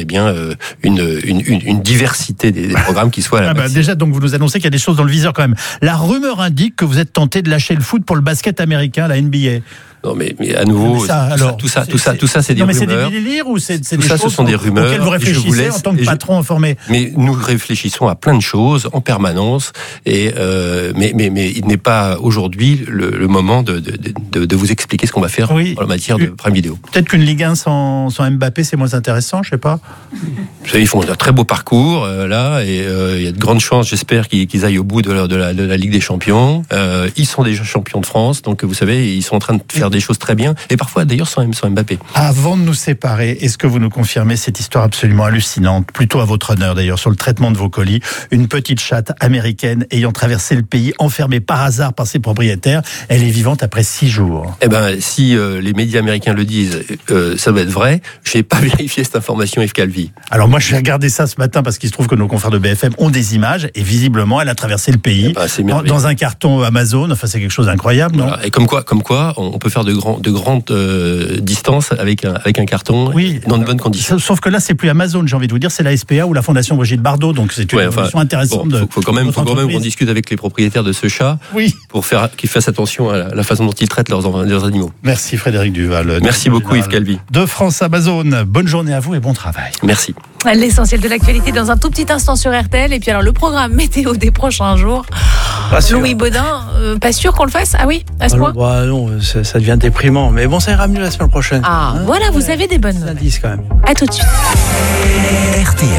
une diversité des programmes qui soient à la déjà, donc vous nous annoncez qu'il y a des choses dans le viseur quand même. La rumeur indique que vous êtes tenté de lâcher le foot pour le basket américain, la NBA. Non, mais à nouveau, tout ça, c'est des rumeurs. Mais c'est des délires ou c'est des choses ce sont des rumeurs auxquelles vous réfléchissez en tant que patron informé? Mais nous réfléchissons à plein de choses en permanence, mais il n'est pas aujourd'hui le moment de vous expliquer ce qu'on va faire en matière de Prime Video. Peut-être qu'une Ligue 1 sans Mbappé, c'est moins intéressant, je sais pas. Vous savez, ils font un très beau parcours là, et il y a de grandes chances, j'espère, qu'ils aillent au bout de la Ligue des Champions. Ils sont déjà champions de France, donc vous savez, ils sont en train de faire des choses très bien, et parfois d'ailleurs sans Mbappé. Avant de nous séparer, est-ce que vous nous confirmez cette histoire absolument hallucinante, plutôt à votre honneur d'ailleurs, sur le traitement de vos colis, une petite chatte américaine ayant traversé le pays, enfermée par hasard par ses propriétaires, elle est vivante après 6 jours. Eh ben, si les médias américains le disent, ça doit être vrai. Je n'ai pas vérifié cette information, Yves Calvi. Alors moi, je vais regarder ça ce matin parce qu'il se trouve que nos confrères de BFM ont des images, et visiblement, elle a traversé le pays dans un carton Amazon. Enfin, c'est quelque chose d'incroyable, non? Voilà. Et comme quoi, on peut faire de grandes distances avec un carton, dans de bonnes conditions. Sauf que là, c'est plus Amazon, j'ai envie de vous dire, c'est la SPA ou la Fondation Brigitte Bardot, donc c'est une évolution intéressante. Il faut quand même qu'on discute avec les propriétaires de ce chat, pour qu'ils fassent attention à la façon dont ils traitent leurs animaux. Merci Frédéric Duval. Merci beaucoup Yves Calvi. De France Amazon, bonne journée à vous et bon travail. Merci. L'essentiel de l'actualité dans un tout petit instant sur RTL, et puis alors le programme météo des prochains jours. Louis Baudin, pas sûr qu'on le fasse? Ah oui, à ce point? Non, ça devient déprimant, mais bon, ça ira mieux la semaine prochaine. Voilà, vous avez des bonnes nouvelles. Quand même. À tout de suite. RTL.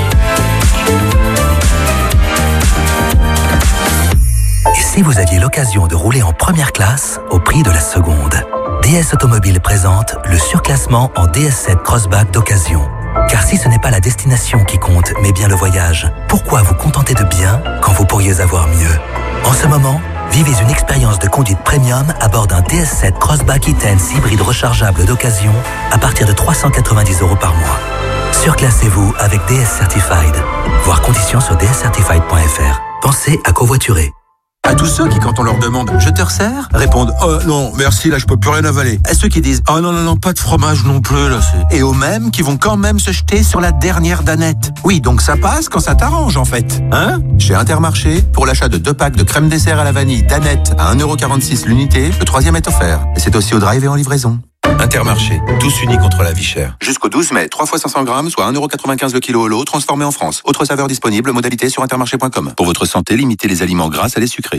Et si vous aviez l'occasion de rouler en première classe au prix de la seconde? DS Automobile présente le surclassement en DS7 Crossback d'occasion. Car si ce n'est pas la destination qui compte, mais bien le voyage, pourquoi vous contenter de bien quand vous pourriez avoir mieux? En ce moment, vivez une expérience de conduite premium à bord d'un DS7 Crossback e-Tense hybride rechargeable d'occasion à partir de 390 € par mois. Surclassez-vous avec DS Certified. Voir conditions sur dscertified.fr. Pensez à covoiturer. À tous ceux qui, quand on leur demande « Je te resserre ?» répondent « Oh non, merci, là je peux plus rien avaler ». À ceux qui disent « Oh non, pas de fromage non plus, là c'est... » Et aux mêmes qui vont quand même se jeter sur la dernière danette. Oui, donc ça passe quand ça t'arrange en fait. Hein? Chez Intermarché, pour l'achat de 2 packs de crème dessert à la vanille danette à 1,46 € l'unité, le 3e est offert. Et c'est aussi au drive et en livraison. Intermarché, tous unis contre la vie chère. Jusqu'au 12 mai, 3 fois 500 grammes, soit 1,95 € le kilo au lot, transformé en France. Autre saveur disponible, modalité sur intermarché.com. Pour votre santé, limitez les aliments gras à les sucrés.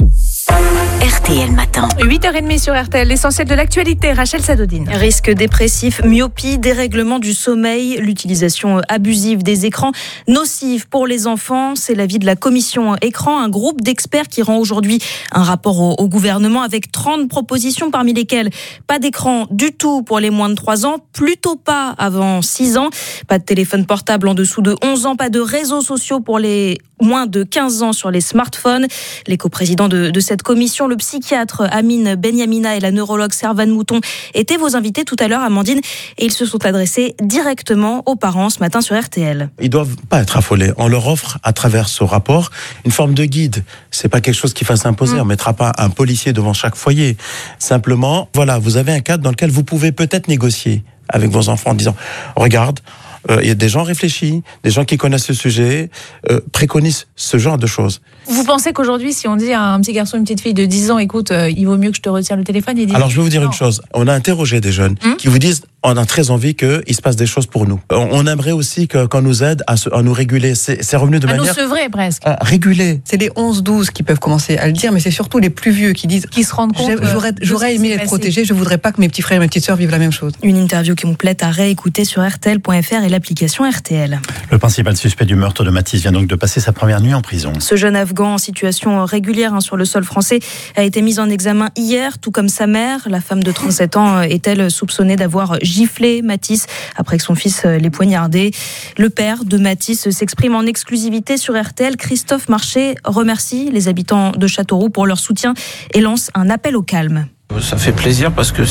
RTL Matin. 8h30 sur RTL, l'essentiel de l'actualité, Rachel Sadodine. Risque dépressif, myopie, dérèglement du sommeil, l'utilisation abusive des écrans, nocive pour les enfants. C'est l'avis de la commission écran, un groupe d'experts qui rend aujourd'hui un rapport au gouvernement avec 30 propositions, parmi lesquelles pas d'écran du tout pour les moins de 3 ans, plutôt pas avant 6 ans, pas de téléphone portable en dessous de 11 ans, pas de réseaux sociaux pour les moins de 15 ans sur les smartphones. Les coprésidents de cette commission, le psychiatre Amine Benyamina et la neurologue Servane Mouton étaient vos invités tout à l'heure, Amandine, et ils se sont adressés directement aux parents ce matin sur RTL. Ils doivent pas être affolés. On leur offre à travers ce rapport une forme de guide. C'est pas quelque chose qu'il fasse imposer. On mettra pas un policier devant chaque foyer. Simplement, voilà, vous avez un cadre dans lequel vous pouvez peut-être négocier avec vos enfants en disant, regarde, il y a des gens réfléchis, des gens qui connaissent ce sujet, préconisent ce genre de choses. Vous pensez qu'aujourd'hui, si on dit à un petit garçon, une petite fille de 10 ans, écoute, il vaut mieux que je te retire le téléphone, il dit... Alors je vais vous dire une chose, on a interrogé des jeunes qui vous disent, on a très envie qu'il se passe des choses pour nous. On aimerait aussi qu'on nous aide à nous réguler. C'est revenu de manière... À nous sevrer presque. Réguler. C'est les 11-12 qui peuvent commencer à le dire, mais c'est surtout les plus vieux qui disent... Qui se rendent compte... J'aurais aimé être protégé, je voudrais pas que mes petits frères et mes petites sœurs vivent la même chose. Une interview complète à réécouter sur RTL.fr et l'application RTL. Le principal suspect du meurtre de Matisse vient donc de passer sa première nuit en prison. Ce jeune Afghan en situation régulière sur le sol français a été mis en examen hier, tout comme sa mère. La femme de 37 ans est-elle soupçonnée d'avoir giflé Matisse après que son fils l'ait poignardé. Le père de Matisse s'exprime en exclusivité sur RTL. Christophe Marché remercie les habitants de Châteauroux pour leur soutien et lance un appel au calme. Ça fait plaisir parce que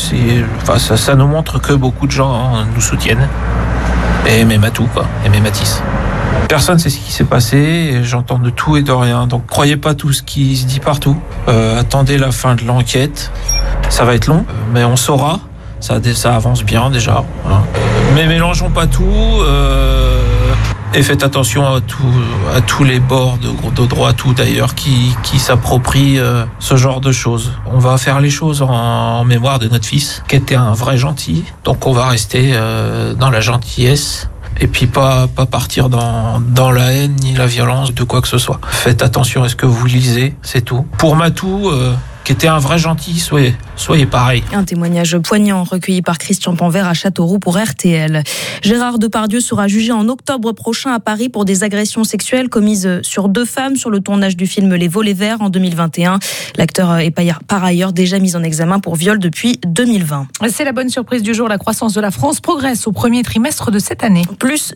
ça nous montre que beaucoup de gens nous soutiennent. Et mes Matou, quoi. Et mes Matisse. Personne ne sait ce qui s'est passé, et j'entends de tout et de rien. Donc croyez pas tout ce qui se dit partout. Attendez la fin de l'enquête. Ça va être long, mais on saura. Ça avance bien déjà. Hein. Mais mélangeons pas tout. Et faites attention à tous les bords de droite ou d'ailleurs qui s'approprient ce genre de choses. On va faire les choses en mémoire de notre fils, qui était un vrai gentil. Donc on va rester dans la gentillesse. Et puis pas partir dans la haine ni la violence de quoi que ce soit. Faites attention à ce que vous lisez, c'est tout. Pour Matou, qui était un vrai gentil, soyez pareil. Un témoignage poignant recueilli par Christian Panvert à Châteauroux pour RTL. Gérard Depardieu sera jugé en octobre prochain à Paris pour des agressions sexuelles commises sur 2 femmes sur le tournage du film Les Volets Verts en 2021. L'acteur est par ailleurs déjà mis en examen pour viol depuis 2020. C'est la bonne surprise du jour. La croissance de la France progresse au premier trimestre de cette année. Plus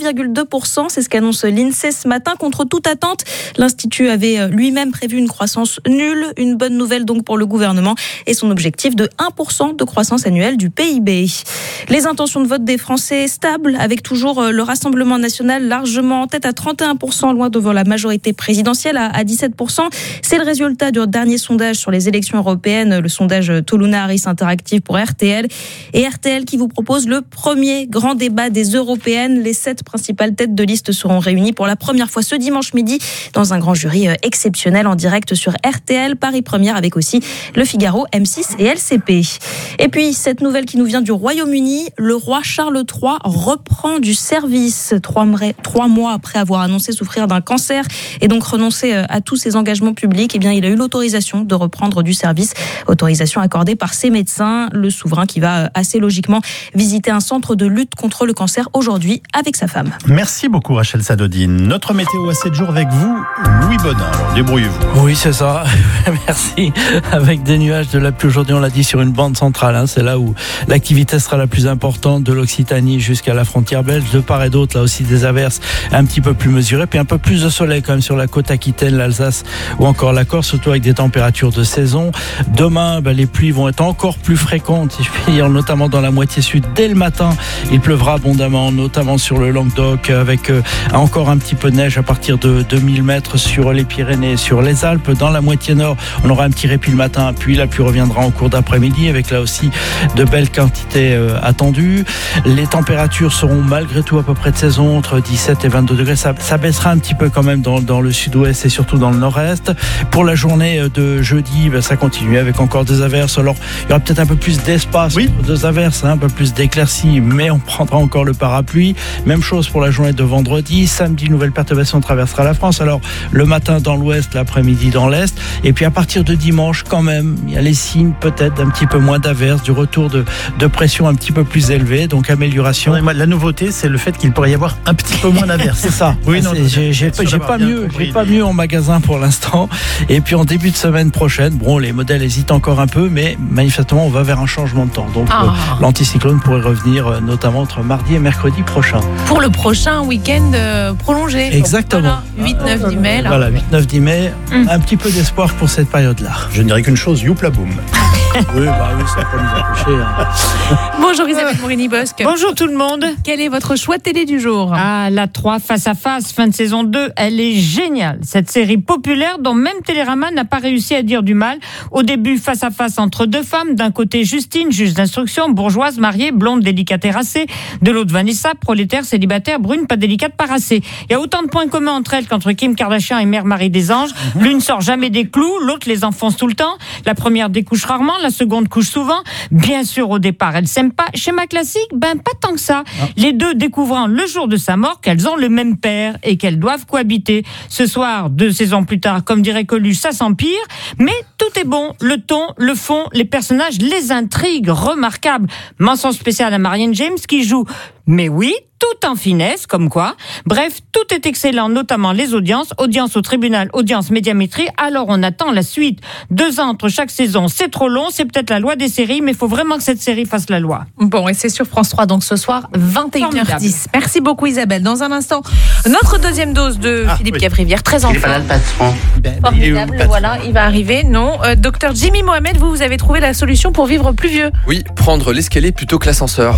0,2%, c'est ce qu'annonce l'INSEE ce matin. Contre toute attente, l'Institut avait lui-même prévu une croissance nulle. Une bonne nouvelle donc pour le gouvernement et son objectif de 1% de croissance annuelle du PIB. Les intentions de vote des Français stables, avec toujours le Rassemblement national largement en tête à 31%, loin devant la majorité présidentielle à 17%. C'est le résultat du dernier sondage sur les élections européennes, le sondage Toluna Harris Interactive pour RTL. Et RTL qui vous propose le premier grand débat des européennes. Les 7 principales têtes de liste seront réunies pour la première fois ce dimanche midi dans un grand jury exceptionnel en direct sur RTL Paris Première, avec aussi Le Figaro, M6 et LCP. Et puis, cette nouvelle qui nous vient du Royaume-Uni, le roi Charles III reprend du service 3 mois après avoir annoncé souffrir d'un cancer et donc renoncer à tous ses engagements publics. Eh bien, il a eu l'autorisation de reprendre du service, autorisation accordée par ses médecins. Le souverain qui va assez logiquement visiter un centre de lutte contre le cancer aujourd'hui avec sa femme. Merci beaucoup Rachel Sadodine. Notre météo à 7 jours avec vous, Louis Bonin. Alors débrouillez-vous. Oui, c'est ça. Merci. Avec des nuages, de la pluie aujourd'hui, on l'a dit, sur une bande centrale. C'est là où l'activité sera la plus importante, de l'Occitanie jusqu'à la frontière belge. De part et d'autre, là aussi des averses un petit peu plus mesurées. Puis un peu plus de soleil quand même sur la côte aquitaine, l'Alsace ou encore la Corse, surtout avec des températures de saison. Demain, les pluies vont être encore plus fréquentes, si je puis dire, notamment dans la moitié sud. Dès le matin, il pleuvra abondamment, notamment sur le Languedoc, avec encore un petit peu de neige à partir de 2000 mètres sur les Pyrénées, sur les Alpes. Dans la moitié nord, on aura un petit répit le matin, puis la pluie reviendra en cours d'après-midi avec là aussi de belles quantités attendues. Les températures seront malgré tout à peu près de saison, entre 17 et 22 degrés. Ça baissera un petit peu quand même dans le sud-ouest et surtout dans le nord-est. Pour la journée de jeudi, ça continue avec encore des averses. Alors il y aura peut-être un peu plus d'espace pour des averses, un peu plus d'éclaircies, mais on prendra encore le parapluie. Même chose pour la journée de vendredi. Samedi, une nouvelle perturbation traversera la France. Alors le matin dans l'ouest, l'après-midi dans l'est. Et puis à partir de dimanche, quand même, il y a les signes peut-être d'un petit peu moins d'averses, du retour de pression un petit peu plus élevée, donc amélioration. La nouveauté, c'est le fait qu'il pourrait y avoir un petit peu moins d'averses. C'est ça. Oui, non, j'ai pas mieux en magasin pour l'instant. Et puis en début de semaine prochaine, les modèles hésitent encore un peu, mais manifestement, on va vers un changement de temps. Donc l'anticyclone pourrait revenir notamment entre mardi et mercredi prochain. Pour le prochain week-end prolongé. Exactement. Voilà, 8-9-10 mai. Là. Voilà, 8-9-10 mai. Un petit peu d'espoir pour cette période-là. Je ne dirais qu'une chose, youpla boum. Oui, ça peut nous empêcher. Bonjour Isabelle Morini-Bosque. Bonjour tout le monde. Quel est votre choix télé du jour ? La 3 face à face, fin de saison 2, elle est géniale. Cette série populaire dont même Télérama n'a pas réussi à dire du mal. Au début, face à face entre 2 femmes. D'un côté, Justine, juge d'instruction, bourgeoise, mariée, blonde, délicate et racée. De l'autre, Vanessa, prolétaire, célibataire, brune, pas délicate, pas racée. Il y a autant de points communs entre elles qu'entre Kim Kardashian et Mère Marie des Anges. L'une sort jamais des clous, l'autre les enfonce tout le temps. La première découche rarement, la seconde couche souvent. Bien sûr, au départ, elles s'aiment pas. Schéma classique, pas tant que ça. Les deux découvrant le jour de sa mort qu'elles ont le même père et qu'elles doivent cohabiter. Ce soir, 2 saisons plus tard, comme dirait Coluche, ça s'empire. Mais tout est bon. Le ton, le fond, les personnages, les intrigues remarquables. Mention spéciale à Marianne James qui joue, mais oui, tout en finesse, comme quoi. Bref, tout est excellent, notamment les audiences. Audience au tribunal, audience médiamétrie. Alors on attend la suite. 2 ans entre chaque saison, c'est trop long. C'est peut-être la loi des séries, mais il faut vraiment que cette série fasse la loi. Bon, et c'est sur France 3, donc ce soir, 21h10. Merci beaucoup Isabelle. Dans un instant, notre deuxième dose de Philippe Gavrivière, très en forme. Formidable, voilà, il va arriver. Non, docteur Jimmy Mohamed, vous avez trouvé la solution pour vivre plus vieux. Oui, prendre l'escalier plutôt que l'ascenseur.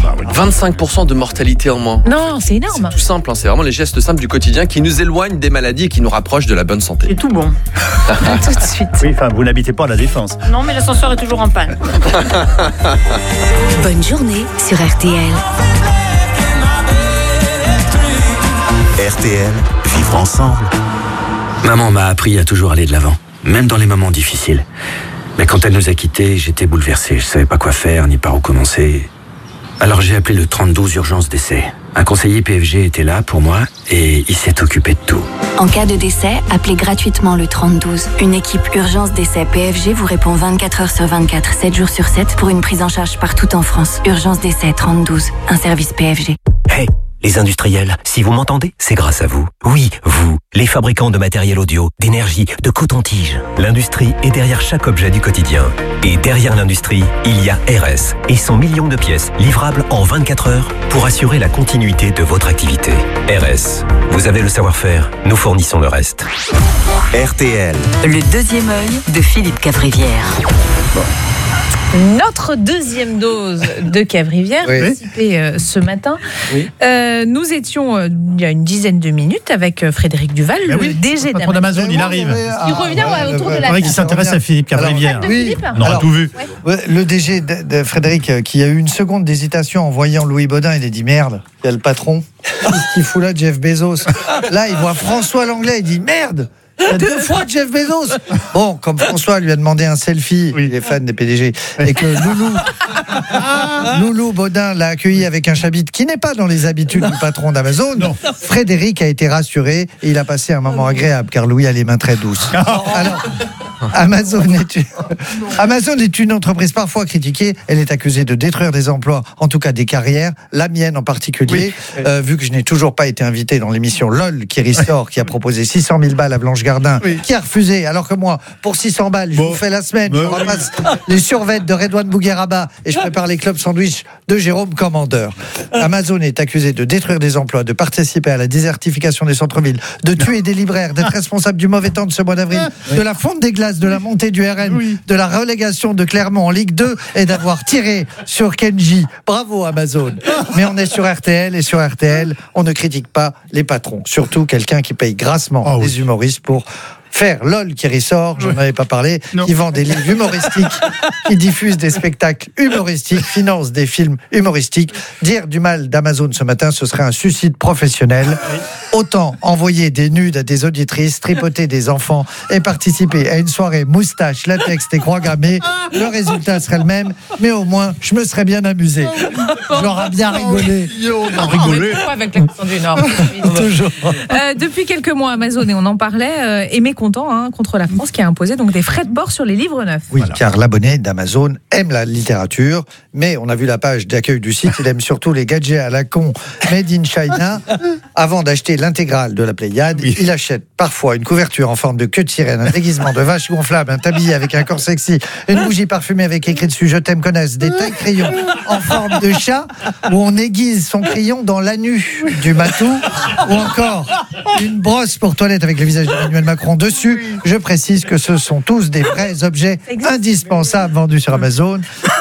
25% de mortalité en moins. Non, c'est énorme. C'est tout simple, c'est vraiment les gestes simples du quotidien qui nous éloignent des maladies et qui nous rapprochent de la bonne santé. C'est tout bon. Tout de suite. Oui, vous n'habitez pas à La Défense. Non, mais l'ascenseur est toujours en panne. Bonne journée sur RTL. RTL, vivre ensemble. Maman m'a appris à toujours aller de l'avant, même dans les moments difficiles. Mais quand elle nous a quittés, j'étais bouleversé. Je savais pas quoi faire, ni par où commencer. Alors j'ai appelé le 32 urgence décès. Un conseiller PFG était là pour moi et il s'est occupé de tout. En cas de décès, appelez gratuitement le 3012. Une équipe urgence décès PFG vous répond 24 heures sur 24, 7 jours sur 7 pour une prise en charge partout en France. Urgence décès 3012, un service PFG. Hey, les industriels, si vous m'entendez, c'est grâce à vous. Oui, vous, les fabricants de matériel audio, d'énergie, de coton-tige. L'industrie est derrière chaque objet du quotidien. Et derrière l'industrie, il y a RS et son million de pièces livrables en 24 heures pour assurer la continuité de votre activité. RS, vous avez le savoir-faire, nous fournissons le reste. RTL. Le deuxième œil de Philippe Cavrivière. Notre deuxième dose de Cavrivière, anticipée ce matin. Oui. Nous étions il y a une dizaine de minutes avec Frédéric Duval, le DG d'Amazon. Il arrive. Il revient autour de la table. Il s'intéresse à Philippe Cavrivière. On aura tout vu. Le DG de Frédéric, qui a eu une seconde d'hésitation en voyant Louis Baudin, il a dit merde, il y a le patron. Qu'est-ce qu'il fout là, Jeff Bezos? Là, il voit François Langlais, il dit merde. Il y a 2 fois Jeff Bezos. Bon, comme François lui a demandé un selfie, il est fan des PDG, et que Loulou Baudin l'a accueilli avec un chabit qui n'est pas dans les habitudes du patron d'Amazon, Frédéric a été rassuré et il a passé un moment agréable car Louis a les mains très douces. Alors, Amazon est une entreprise parfois critiquée. Elle est accusée de détruire des emplois, en tout cas des carrières, la mienne en particulier. Vu que je n'ai toujours pas été invité dans l'émission LOL qui restore, qui a proposé 600 000 balles à Blanche Gardin, qui a refusé, alors que moi, pour 600 balles, je vous fais la semaine, je ramasse les survêtements de Redouane Bougueraba et je prépare les clubs sandwich de Jérôme Commandeur. Amazon est accusé de détruire des emplois, de participer à la désertification des centres-villes, de tuer des libraires, d'être responsable du mauvais temps de ce mois d'avril, de la fonte des glaces, de la montée du RN, de la relégation de Clermont en Ligue 2 et d'avoir tiré sur Kenji. Bravo Amazon. Mais on est sur RTL et sur RTL, on ne critique pas les patrons. Surtout quelqu'un qui paye grassement les humoristes pour faire LOL qui ressort, j'en avais pas parlé, qui vend des livres humoristiques, qui diffuse des spectacles humoristiques, finance des films humoristiques. Dire du mal d'Amazon ce matin, ce serait un suicide professionnel. Autant envoyer des nudes à des auditrices, tripoter des enfants et participer à une soirée moustache, latex et croix gammées, le résultat serait le même, mais au moins, je me serais bien amusé. J'aurais bien rigolé. Pourquoi avec l'accent du Nord? Toujours. Depuis quelques mois, Amazon, et on en parlait, est mécontent contre la France qui a imposé donc des frais de port sur les livres neufs. Oui, car l'abonné d'Amazon aime la littérature, mais on a vu la page d'accueil du site, il aime surtout les gadgets à la con made in China. Avant d'acheter l'intégrale de la Pléiade, il achète parfois une couverture en forme de queue de sirène, un déguisement de vache gonflable, un tablier avec un corps sexy, une bougie parfumée avec écrit dessus « Je t'aime connaisse », des tailles crayons en forme de chat où on aiguise son crayon dans l'anus du matou, ou encore une brosse pour toilette avec le visage d'Emmanuel Macron dessus. Je précise que ce sont tous des vrais objets indispensables vendus sur Amazon.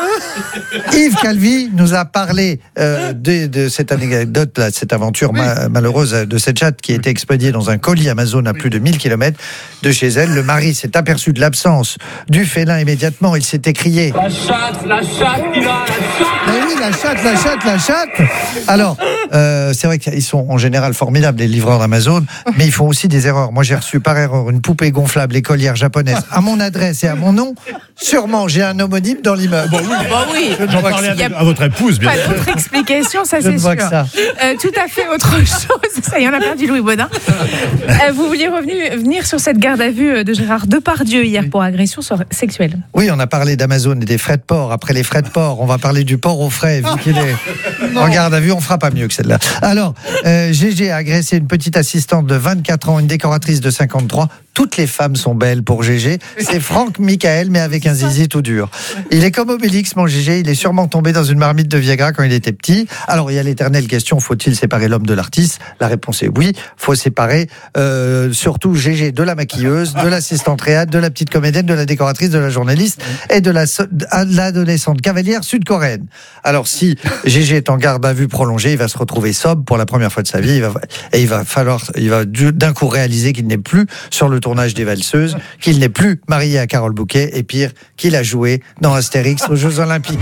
Yves Calvi nous a parlé de cette anecdote, de cette aventure malheureuse de cette chatte qui a été expédiée dans un colis Amazon à plus de 1000 km de chez elle. Le mari s'est aperçu de l'absence du félin immédiatement. Il s'est écrié: la chatte, la chatte, il a la chatte. Mais oui, la chatte, la chatte, la chatte. Alors, c'est vrai qu'ils sont en général formidables, les livreurs d'Amazon, mais ils font aussi des erreurs. Moi, j'ai reçu par erreur une poupée gonflable écolière japonaise à mon adresse et à mon nom. Sûrement, j'ai un homonyme dans l'immeuble. Oui. J'en parlais à votre épouse, bien sûr. Pas d'autre explication, ça Je c'est ne vois que sûr. ça. Tout à fait autre chose. Ça y est, on a perdu Louis Baudin. Vous vouliez revenir sur cette garde à vue de Gérard Depardieu hier pour agression sexuelle. Oui, on a parlé d'Amazon et des frais de port. Après les frais de port, on va parler du port aux frais, vu qu'il est en garde à vue. On fera pas mieux que celle-là. Alors, Gégé a agressé une petite assistante de 24 ans, une décoratrice de 53. Toutes les femmes sont belles pour Gégé. C'est Franck Michael, mais avec un zizi tout dur. Il est comme Obélix, mon Gégé. Il est sûrement tombé dans une marmite de Viagra quand il était petit. Alors, il y a l'éternelle question, faut-il séparer l'homme de l'artiste? La réponse est oui. Faut séparer surtout Gégé de la maquilleuse, de l'assistante réal, de la petite comédienne, de la décoratrice, de la journaliste et de l'adolescente cavalière sud-coréenne. Alors, si Gégé est en garde à vue prolongée, il va se retrouver sobre pour la première fois de sa vie. Il va d'un coup réaliser qu'il n'est plus sur le tournage des Valseuses, qu'il n'est plus marié à Carole Bouquet et pire, qu'il a joué dans Astérix aux Jeux Olympiques.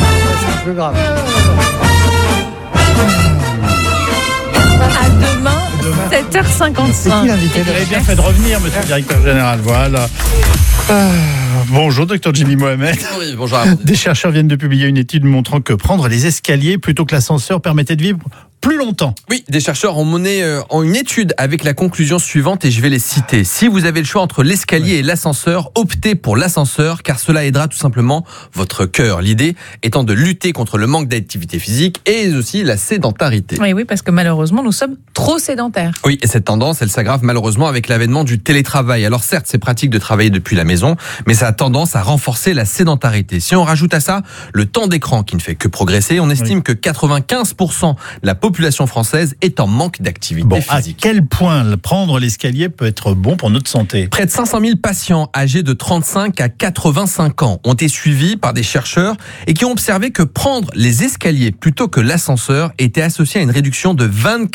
C'est plus grave. À demain 8h55. C'est qui l'invité? Vous avez bien fait de revenir, monsieur le directeur général. Voilà. Bonjour, docteur Jimmy Mohamed. Oui, bonjour. Des chercheurs viennent de publier une étude montrant que prendre les escaliers plutôt que l'ascenseur permettait de vivre plus longtemps. Oui, des chercheurs ont mené une étude avec la conclusion suivante et je vais les citer. Si vous avez le choix entre l'escalier et l'ascenseur, optez pour l'ascenseur car cela aidera tout simplement votre cœur. L'idée étant de lutter contre le manque d'activité physique et aussi la sédentarité. Oui, parce que malheureusement, nous sommes trop sédentaires. Oui, et cette tendance, elle s'aggrave malheureusement avec l'avènement du télétravail. Alors certes, c'est pratique de travailler depuis la maison, mais ça a tendance à renforcer la sédentarité. Si on rajoute à ça le temps d'écran qui ne fait que progresser, on estime que 95% de la population française est en manque d'activité physique. À quel point prendre l'escalier peut être bon pour notre santé? Près de 500 000 patients âgés de 35 à 85 ans ont été suivis par des chercheurs et qui ont observé que prendre les escaliers plutôt que l'ascenseur était associé à une réduction de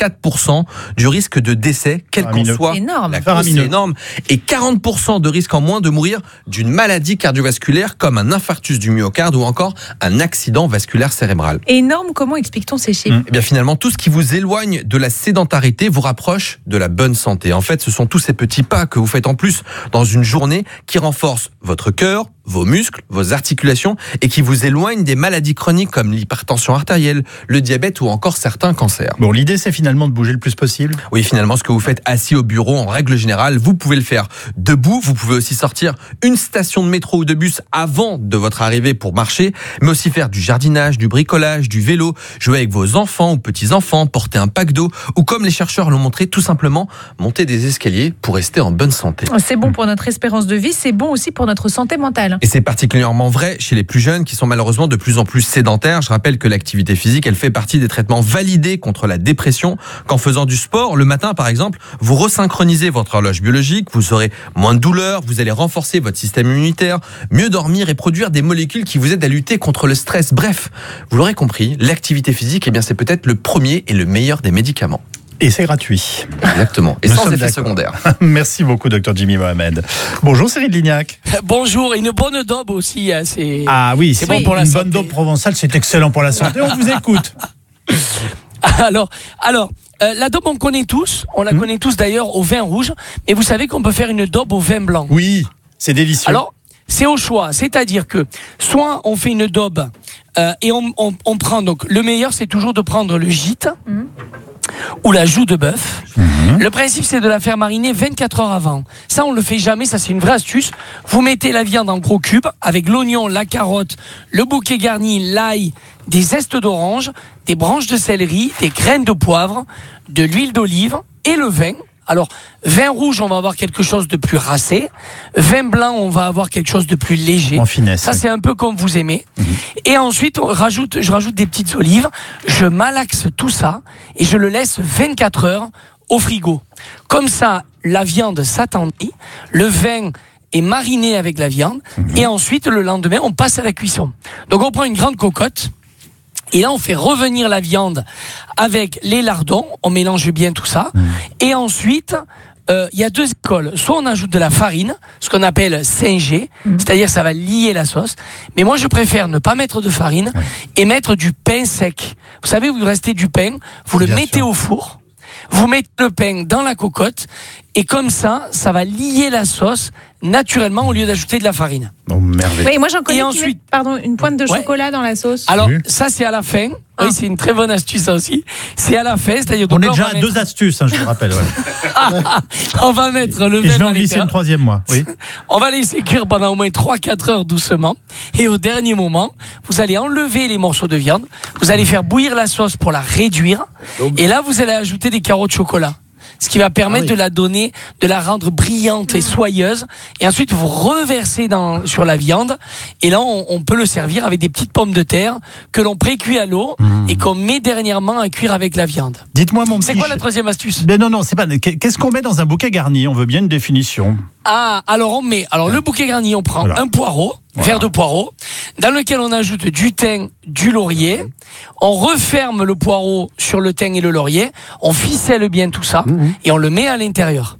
24% du risque de décès, quel qu'en soit la cause. C'est énorme. Et 40% de risque en moins de mourir d'une maladie cardiovasculaire comme un infarctus du myocarde ou encore un accident vasculaire cérébral. Énorme, comment explique-t-on ces chiffres? Eh bien finalement, tout ce qui vous éloigne de la sédentarité vous rapproche de la bonne santé. En fait, ce sont tous ces petits pas que vous faites en plus dans une journée qui renforcent votre cœur, vos muscles, vos articulations et qui vous éloignent des maladies chroniques comme l'hypertension artérielle, le diabète ou encore certains cancers. Bon, l'idée c'est finalement de bouger le plus possible. Oui, finalement, ce que vous faites assis au bureau, en règle générale, vous pouvez le faire debout. Vous pouvez aussi sortir une station de métro ou de bus avant de votre arrivée pour marcher, mais aussi faire du jardinage, du bricolage, du vélo, jouer avec vos enfants ou petits-enfants, porter un pack d'eau ou comme les chercheurs l'ont montré, tout simplement monter des escaliers pour rester en bonne santé. C'est bon pour notre espérance de vie, c'est bon aussi pour notre santé mentale. Et c'est particulièrement vrai chez les plus jeunes qui sont malheureusement de plus en plus sédentaires. Je rappelle que l'activité physique, elle fait partie des traitements validés contre la dépression. Qu'en faisant du sport, le matin par exemple, vous resynchronisez votre horloge biologique, vous aurez moins de douleurs, vous allez renforcer votre système immunitaire, mieux dormir et produire des molécules qui vous aident à lutter contre le stress. Bref, vous l'aurez compris, l'activité physique, eh bien, c'est peut-être le premier et le meilleur des médicaments. Et c'est gratuit. Exactement. Et sans effet secondaire. Merci beaucoup, docteur Jimmy Mohamed. Bonjour, Cyril Lignac. Bonjour. Une bonne daube aussi. C'est bon pour la santé. Une bonne daube provençale, c'est excellent pour la santé. On vous écoute. Alors, la daube, on connaît tous. On la connaît tous d'ailleurs au vin rouge. Et vous savez qu'on peut faire une daube au vin blanc. Oui, c'est délicieux. Alors, c'est au choix. C'est-à-dire que soit on fait une daube et on prend donc le meilleur, c'est toujours de prendre le gîte. Ou la joue de bœuf. Le principe, c'est de la faire mariner 24 heures avant. Ça, on le fait jamais. Ça, c'est une vraie astuce. Vous mettez la viande en gros cubes avec l'oignon, la carotte, le bouquet garni, l'ail, des zestes d'orange, des branches de céleri, des graines de poivre, de l'huile d'olive et le vin. Alors, vin rouge, on va avoir quelque chose de plus racé. Vin blanc, on va avoir quelque chose de plus léger. En finesse. Ça, c'est un peu comme vous aimez. Et ensuite, je rajoute des petites olives. Je malaxe tout ça et je le laisse 24 heures au frigo. Comme ça, la viande s'attendrit. Le vin est mariné avec la viande. Et ensuite, le lendemain, on passe à la cuisson. Donc, on prend une grande cocotte. Et là, on fait revenir la viande avec les lardons. On mélange bien tout ça. Et ensuite, il y a deux écoles. Soit on ajoute de la farine, ce qu'on appelle singé, c'est-à-dire ça va lier la sauce. Mais moi, je préfère ne pas mettre de farine et mettre du pain sec. Vous savez, vous restez du pain, vous le mettez au four, vous mettez le pain dans la cocotte et comme ça, ça va lier la sauce naturellement au lieu d'ajouter de la farine. Oh, merveilleux. Oui, moi j'en connais une pointe de chocolat dans la sauce. Alors, ça c'est à la fin. Oui, c'est une très bonne astuce ça aussi. C'est à la fin, c'est-à-dire on est déjà à 2 astuces, je vous rappelle. On va mettre le vin. Et je vais en glisser une troisième, moi. Oui. On va laisser cuire pendant au moins 3-4 heures doucement. Et au dernier moment, vous allez enlever les morceaux de viande. Vous allez faire bouillir la sauce pour la réduire. Et là, vous allez ajouter des carreaux de chocolat. Ce qui va permettre de la donner, de la rendre brillante et soyeuse. Et ensuite, vous reversez sur la viande. Et là, on peut le servir avec des petites pommes de terre que l'on pré-cuit à l'eau et qu'on met dernièrement à cuire avec la viande. Dites-moi, mon petit. C'est quoi la troisième astuce? Mais non, c'est pas. Qu'est-ce qu'on met dans un bouquet garni? On veut bien une définition. Alors le bouquet garni, on prend un poireau, verre de poireau, dans lequel on ajoute du thym, du laurier. On referme le poireau sur le thym et le laurier. On ficelle bien tout ça et on le met à l'intérieur.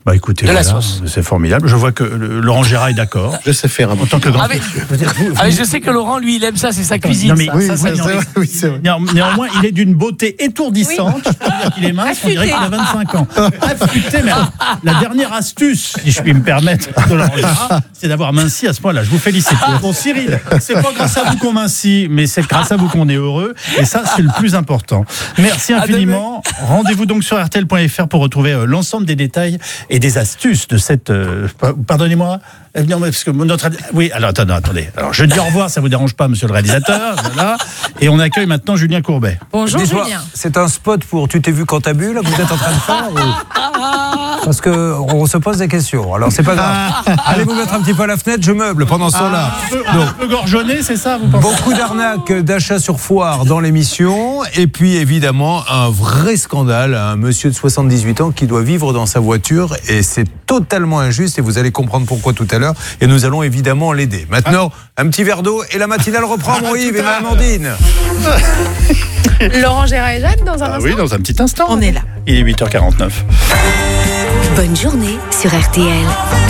Bah écoutez, de la voilà, sauce. c'est formidable. Je vois que Laurent Gérard est d'accord. Je sais faire un En tant que grand. Je sais que Laurent, lui, il aime ça, c'est sa cuisine. Non, mais ça. oui, Ça, c'est vrai. Néanmoins, il est d'une beauté étourdissante. Je peux dire qu'il est mince, on dirait qu'il a 25 ans. Affûté, mais la dernière astuce, si je puis me permettre, de Laurent Gérard, c'est d'avoir minci à ce point-là. Je vous félicite. Bon, Cyril, c'est pas grâce à vous qu'on mincit, mais c'est grâce à vous qu'on est heureux. Et ça, c'est le plus important. Merci infiniment. Rendez-vous donc sur RTL.fr pour retrouver l'ensemble des détails et des astuces de cette... pardonnez-moi. Non, mais parce que notre... Oui, alors attendez. Alors, je dis au revoir, ça vous dérange pas, monsieur le réalisateur. Voilà. Et on accueille maintenant Julien Courbet. Bonjour Dis-moi, Julien. c'est un spot pour Tu t'es vu quand t'as bu, là, que vous êtes en train de faire ou... Parce qu'on se pose des questions. Alors, c'est pas grave. Allez vous mettre un petit peu à la fenêtre, je meuble pendant ce temps-là. Un peu gorgeonné, c'est ça, vous pensez? Beaucoup d'arnaques, d'achats sur foire dans l'émission. Et puis, évidemment, un vrai scandale. Un monsieur de 78 ans qui doit vivre dans sa voiture. Et c'est totalement injuste. Et vous allez comprendre pourquoi tout à l'heure. Et nous allons évidemment l'aider. Maintenant, un petit verre d'eau et la matinale reprend, mon Yves et ma Amandine. Laurent Gérard et Jeanne, dans un instant. Oui, dans un petit instant. On est là. Il est 8h49. Bonne journée sur RTL.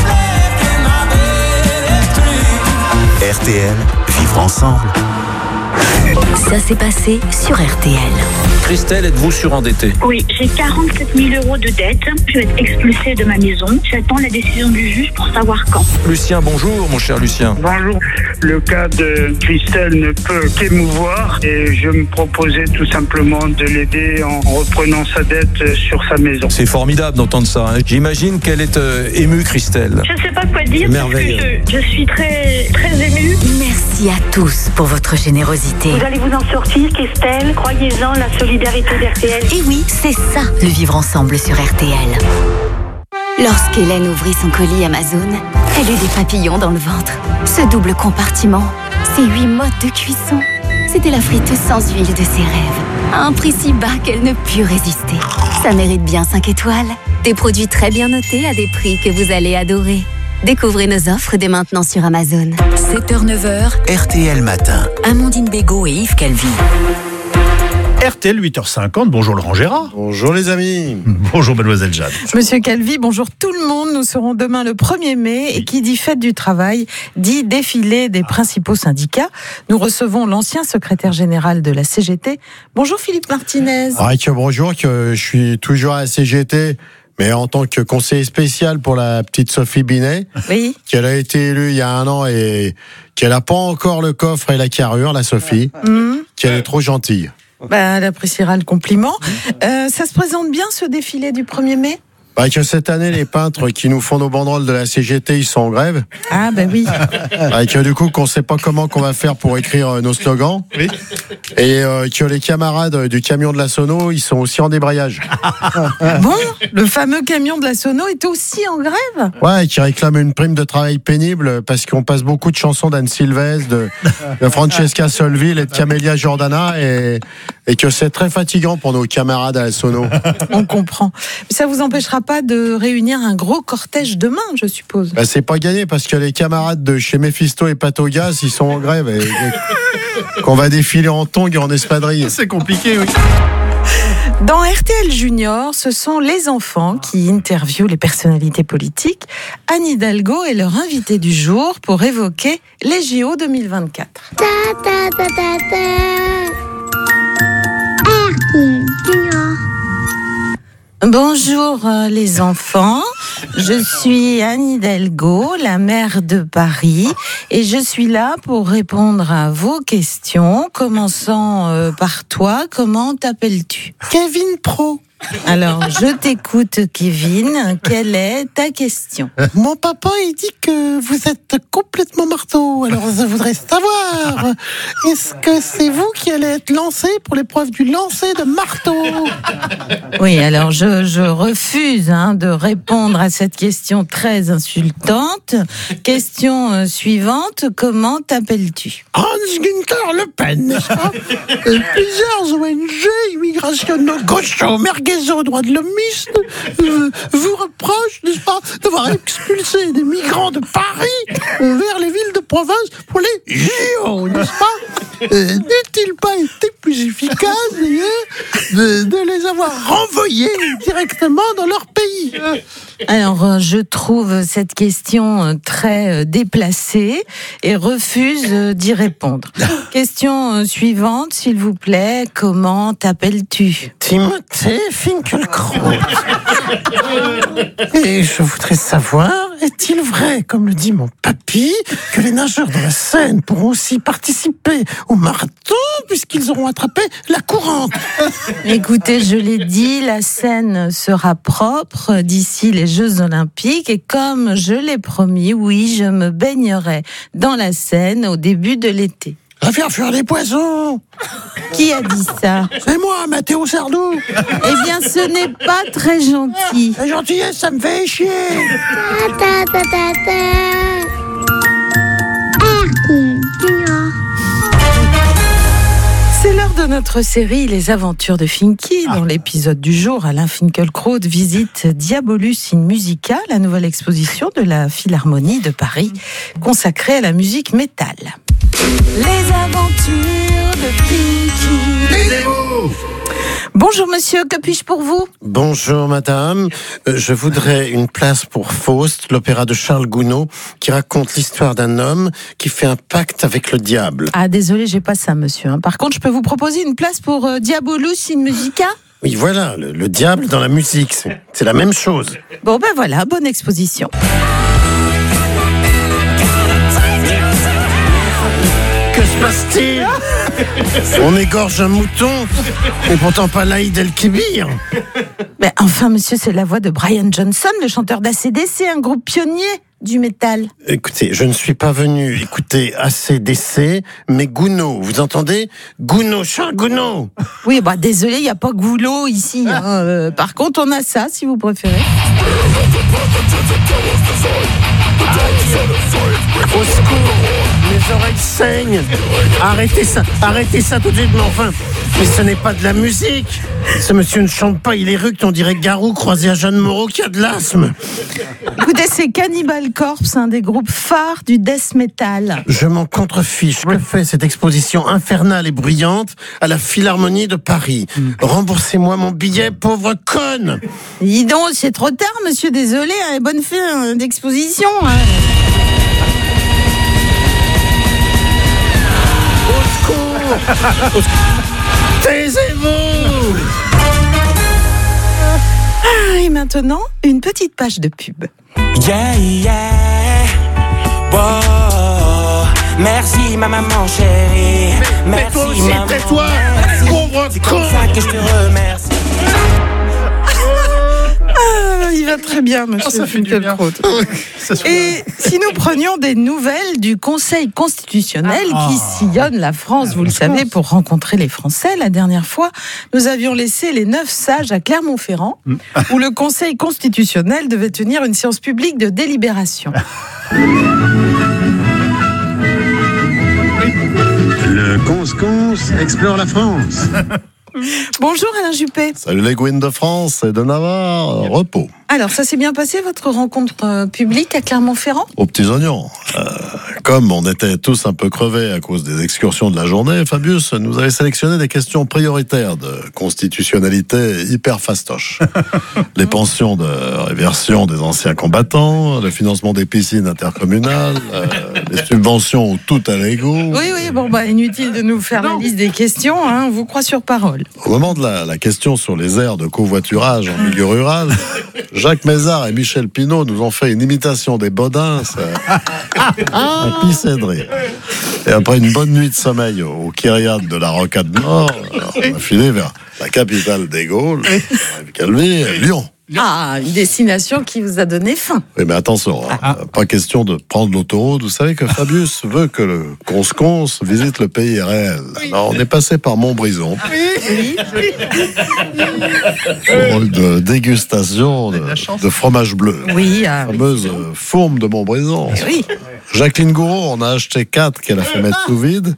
RTL, vivre ensemble. Ça s'est passé sur RTL. Christelle, êtes-vous surendettée? Oui, j'ai 47 000 euros de dette. Je vais être expulsée de ma maison. J'attends la décision du juge pour savoir quand. Lucien, bonjour, mon cher Lucien. Bonjour. Le cas de Christelle ne peut qu'émouvoir et je me proposais tout simplement de l'aider en reprenant sa dette sur sa maison. C'est formidable d'entendre ça. Hein. J'imagine qu'elle est émue, Christelle. Je ne sais pas quoi dire. Merveilleux. Parce que je suis très, très émue. Merci à tous pour votre générosité. Vous allez vous en sortir, Christelle. Croyez-en, la solidarité d'RTL. Et oui, c'est ça, le vivre ensemble sur RTL. Lorsqu'Hélène ouvrit son colis Amazon, elle eut des papillons dans le ventre. Ce double compartiment, ces 8 modes de cuisson, c'était la friteuse sans huile de ses rêves. À un prix si bas qu'elle ne put résister. Ça mérite bien 5 étoiles. Des produits très bien notés à des prix que vous allez adorer. Découvrez nos offres dès maintenant sur Amazon. 7h-9h, RTL Matin. Amandine Bégaud et Yves Calvi. RTL 8h50, bonjour Laurent Gérard. Bonjour les amis. Bonjour mademoiselle Jeanne. Monsieur Calvi, bonjour tout le monde. Nous serons demain le 1er mai et qui dit fête du travail, dit défilé des principaux syndicats. Nous recevons l'ancien secrétaire général de la CGT. Bonjour Philippe Martinez. Bonjour, que je suis toujours à la CGT. Mais en tant que conseiller spécial pour la petite Sophie Binet, oui, qu'elle a été élue il y a 1 an et qu'elle n'a pas encore le coffre et la carrure, la Sophie, qu'elle est trop gentille. Elle appréciera le compliment. Ça se présente bien ce défilé du 1er mai ? Que cette année, les peintres qui nous font nos banderoles de la CGT, ils sont en grève. Ah oui. Que du coup, qu'on ne sait pas comment qu'on va faire pour écrire nos slogans. Oui. Et que les camarades du camion de la Sono, ils sont aussi en débrayage. Bon, le fameux camion de la Sono est aussi en grève ? Ouais, qui réclame une prime de travail pénible parce qu'on passe beaucoup de chansons d'Anne Sylvestre, de Francesca Solville et de Camélia Jordana et que c'est très fatigant pour nos camarades à la Sono. On comprend. Mais ça vous empêchera pas de réunir un gros cortège demain, je suppose. C'est pas gagné parce que les camarades de chez Mephisto et Patogas, ils sont en grève et qu'on va défiler en tongs et en espadrille. C'est compliqué, oui. Dans RTL Junior, ce sont les enfants qui interviewent les personnalités politiques. Anne Hidalgo est leur invitée du jour pour évoquer les JO 2024. RTL Junior. Bonjour les enfants, je suis Anne Hidalgo, la maire de Paris, et je suis là pour répondre à vos questions, commençant par toi, comment t'appelles-tu ? Kevin Pro. Alors, je t'écoute, Kevin. Quelle est ta question ? Mon papa, il dit que vous êtes complètement marteau. Alors, je voudrais savoir, est-ce que c'est vous qui allez être lancé pour l'épreuve du lancer de marteau ? Oui, alors je refuse de répondre à cette question très insultante. Question suivante, comment t'appelles-tu ? Hans-Günther Le Pen, n'est-ce pas ? Plusieurs ONG, Immigration No Gaucho, Merguez aux droits de l'homiste, vous reprochent, n'est-ce pas, d'avoir expulsé des migrants de Paris vers les villes de province pour les JO, n'est-ce pas ? N'est-il pas été plus efficace, d'ailleurs, de les avoir renvoyés directement dans leur pays ? Alors, je trouve cette question très déplacée et refuse d'y répondre. Question suivante, s'il vous plaît. Comment t'appelles-tu? Timothée Finkielkraut. Et je voudrais savoir, est-il vrai, comme le dit mon papy, que les nageurs de la Seine pourront aussi participer au marathon puisqu'ils auront attrapé la courante? Écoutez, je l'ai dit, la Seine sera propre d'ici les Jeux Olympiques et comme je l'ai promis, oui, je me baignerai dans la Seine au début de l'été. À faire fuir les poissons. Qui a dit ça? C'est moi, Mathéo Sardou. Eh bien, ce n'est pas très gentil. La gentillesse, ça me fait chier. C'est l'heure de notre série Les Aventures de Finky. Dans l'épisode du jour, Alain Finkielkraut visite Diabolus in Musica, la nouvelle exposition de la Philharmonie de Paris, consacrée à la musique métal. Les Aventures de Finky. Bonjour monsieur, que puis-je pour vous? Bonjour madame, je voudrais une place pour Faust, l'opéra de Charles Gounod, qui raconte l'histoire d'un homme qui fait un pacte avec le diable. Ah désolé, j'ai pas ça monsieur. Par contre, je peux vous proposer une place pour Diabolus in Musica? Oui voilà, le diable dans la musique, c'est la même chose. Bon ben voilà, bonne exposition. Que se passe-t-il? On égorge un mouton, et pourtant pas l'Aïd El-Kébir. Mais enfin, monsieur, c'est la voix de Brian Johnson, le chanteur d'ACDC, un groupe pionnier du métal. Écoutez, je ne suis pas venu écouter ACDC, mais Gounod, vous entendez? Gounod, Charles Gounod. Oui, bah désolé, il n'y a pas Goulot ici. Par contre, on a ça, si vous préférez. Au secours, mes oreilles saignent. Arrêtez ça tout de suite, mais enfin, mais ce n'est pas de la musique. Ce monsieur ne chante pas, il est rugueux, on dirait Garou croisé à Jeanne Moreau qui a de l'asthme. Écoutez, c'est Cannibal Corpse, un des groupes phares du death metal. Je m'en contrefiche. Que fait cette exposition infernale et bruyante à la Philharmonie de Paris? Remboursez-moi mon billet, pauvre conne. Dis donc, c'est trop tard, monsieur, désolé, bonne fin d'exposition. Au secours. Taisez-vous. Et maintenant, une petite page de pub. Yeah, yeah. Wow. Merci ma maman chérie. Merci toi aussi, maman. tais-toi, pauvre C'est con. comme ça que je te remercie. Il va très bien, monsieur Finkielkraut. Et si nous prenions des nouvelles du Conseil constitutionnel qui sillonne la France, vous le savez, pour rencontrer les Français, la dernière fois, nous avions laissé les 9 sages à Clermont-Ferrand, où le Conseil constitutionnel devait tenir une séance publique de délibération. Le Cons explore la France. Bonjour Alain Juppé. Salut les Gouines de France et de Navarre, repos. Alors, ça s'est bien passé, votre rencontre publique à Clermont-Ferrand? Aux petits oignons. Comme on était tous un peu crevés à cause des excursions de la journée, Fabius nous avait sélectionné des questions prioritaires de constitutionnalité hyper fastoche. Les pensions de réversion des anciens combattants, le financement des piscines intercommunales, les subventions tout à l'ego. Oui, bon, inutile de nous faire la liste des questions, on vous croit sur parole. Au moment de la question sur les aires de covoiturage en milieu rural, Jacques Mézard et Michel Pinault nous ont fait une imitation des Bodins à pisser de rire. Et après une bonne nuit de sommeil au Kyriade de la Rocade Nord, on a filé vers la capitale des Gaules, Calvi, Lyon. Ah, une destination qui vous a donné faim. Oui, mais attention, pas question de prendre l'autoroute. Vous savez que Fabius veut que le Cons visite le pays réel. Alors, on est passé par Montbrison. Oui. Pour une dégustation de fromage bleu. Oui. La fameuse fourme de Montbrison. Oui. Jacqueline Gouraud en a acheté 4 qu'elle a fait mettre sous vide.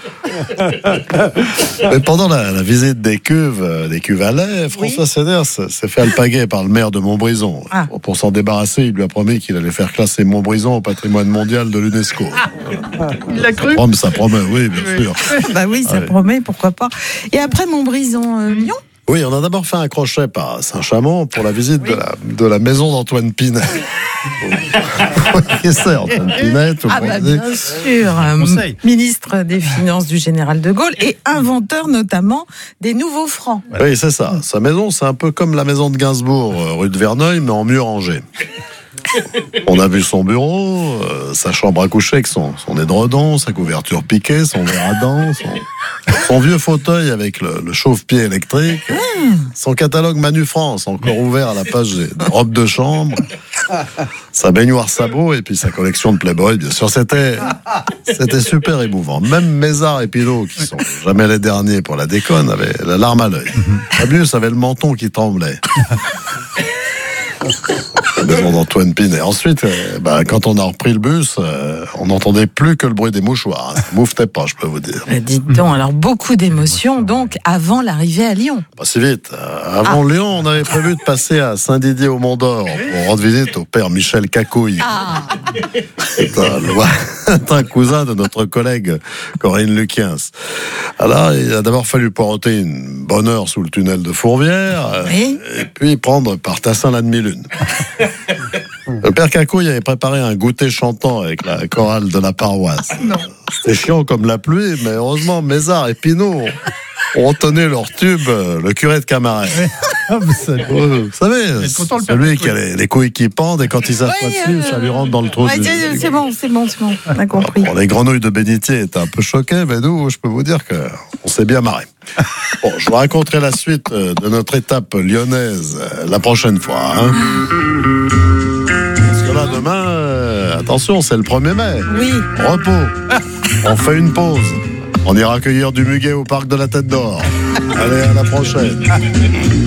Mais pendant la visite des cuves à lait, François Sénère s'est fait alpaguer par le maire de Montbrison. Pour s'en débarrasser, il lui a promis qu'il allait faire classer Montbrison au patrimoine mondial de l'UNESCO. Il l'a cru? Ça promet, oui, bien sûr. Oui, ça promet, pourquoi pas. Et après Montbrison, Lyon? Oui, on a d'abord fait un crochet par Saint-Chamond pour la visite de la maison d'Antoine Pinet. Qu'est-ce que c'est, Antoine Pinet? Bien sûr, ministre des Finances du général de Gaulle et inventeur notamment des nouveaux francs. Oui, c'est ça. Sa maison, c'est un peu comme la maison de Gainsbourg, rue de Verneuil, mais en mieux rangée. On a vu son bureau, sa chambre à coucher avec son édredon, sa couverture piquée, son verre à dents, son vieux fauteuil avec le chauffe-pied électrique, son catalogue Manu France encore ouvert à la page des robes de chambre, sa baignoire sabot et puis sa collection de Playboy, bien sûr. C'était super émouvant. Même Mézard et Pinault, qui sont jamais les derniers pour la déconne, avaient la larme à l'œil. Fabius avait le menton qui tremblait. La maison d'Antoine Pinet. Ensuite, quand on a repris le bus, on n'entendait plus que le bruit des mouchoirs. Ça mouftait pas, je peux vous dire. Dites donc, alors beaucoup d'émotions, donc, avant l'arrivée à Lyon. Pas si vite. Avant Lyon, on avait prévu de passer à Saint-Didier-au-Mont-d'Or pour rendre visite au père Michel Cacouille. C'est un cousin de notre collègue Corinne Luquiens. Alors, il a d'abord fallu poireauter une bonne heure sous le tunnel de Fourvière, et puis prendre par Tassin la demi-lune. Le père Cacouille avait préparé un goûter chantant avec la chorale de la paroisse. C'était chiant comme la pluie, mais heureusement, Mézard et Pinault ont tenu leur tube, le curé de Camaret. Vous savez, celui qui a les couilles qui pendent et quand il s'assoit dessus, ça lui rentre dans le trou. C'est bon, on a compris. Bon, les grenouilles de Bénitier étaient un peu choquées, mais nous, je peux vous dire qu'on s'est bien marré. Bon, je vous raconterai la suite de notre étape lyonnaise la prochaine fois. Parce que là, demain, attention, c'est le 1er mai. Oui. Repos. On fait une pause. On ira cueillir du muguet au parc de la Tête d'Or. Allez, à la prochaine.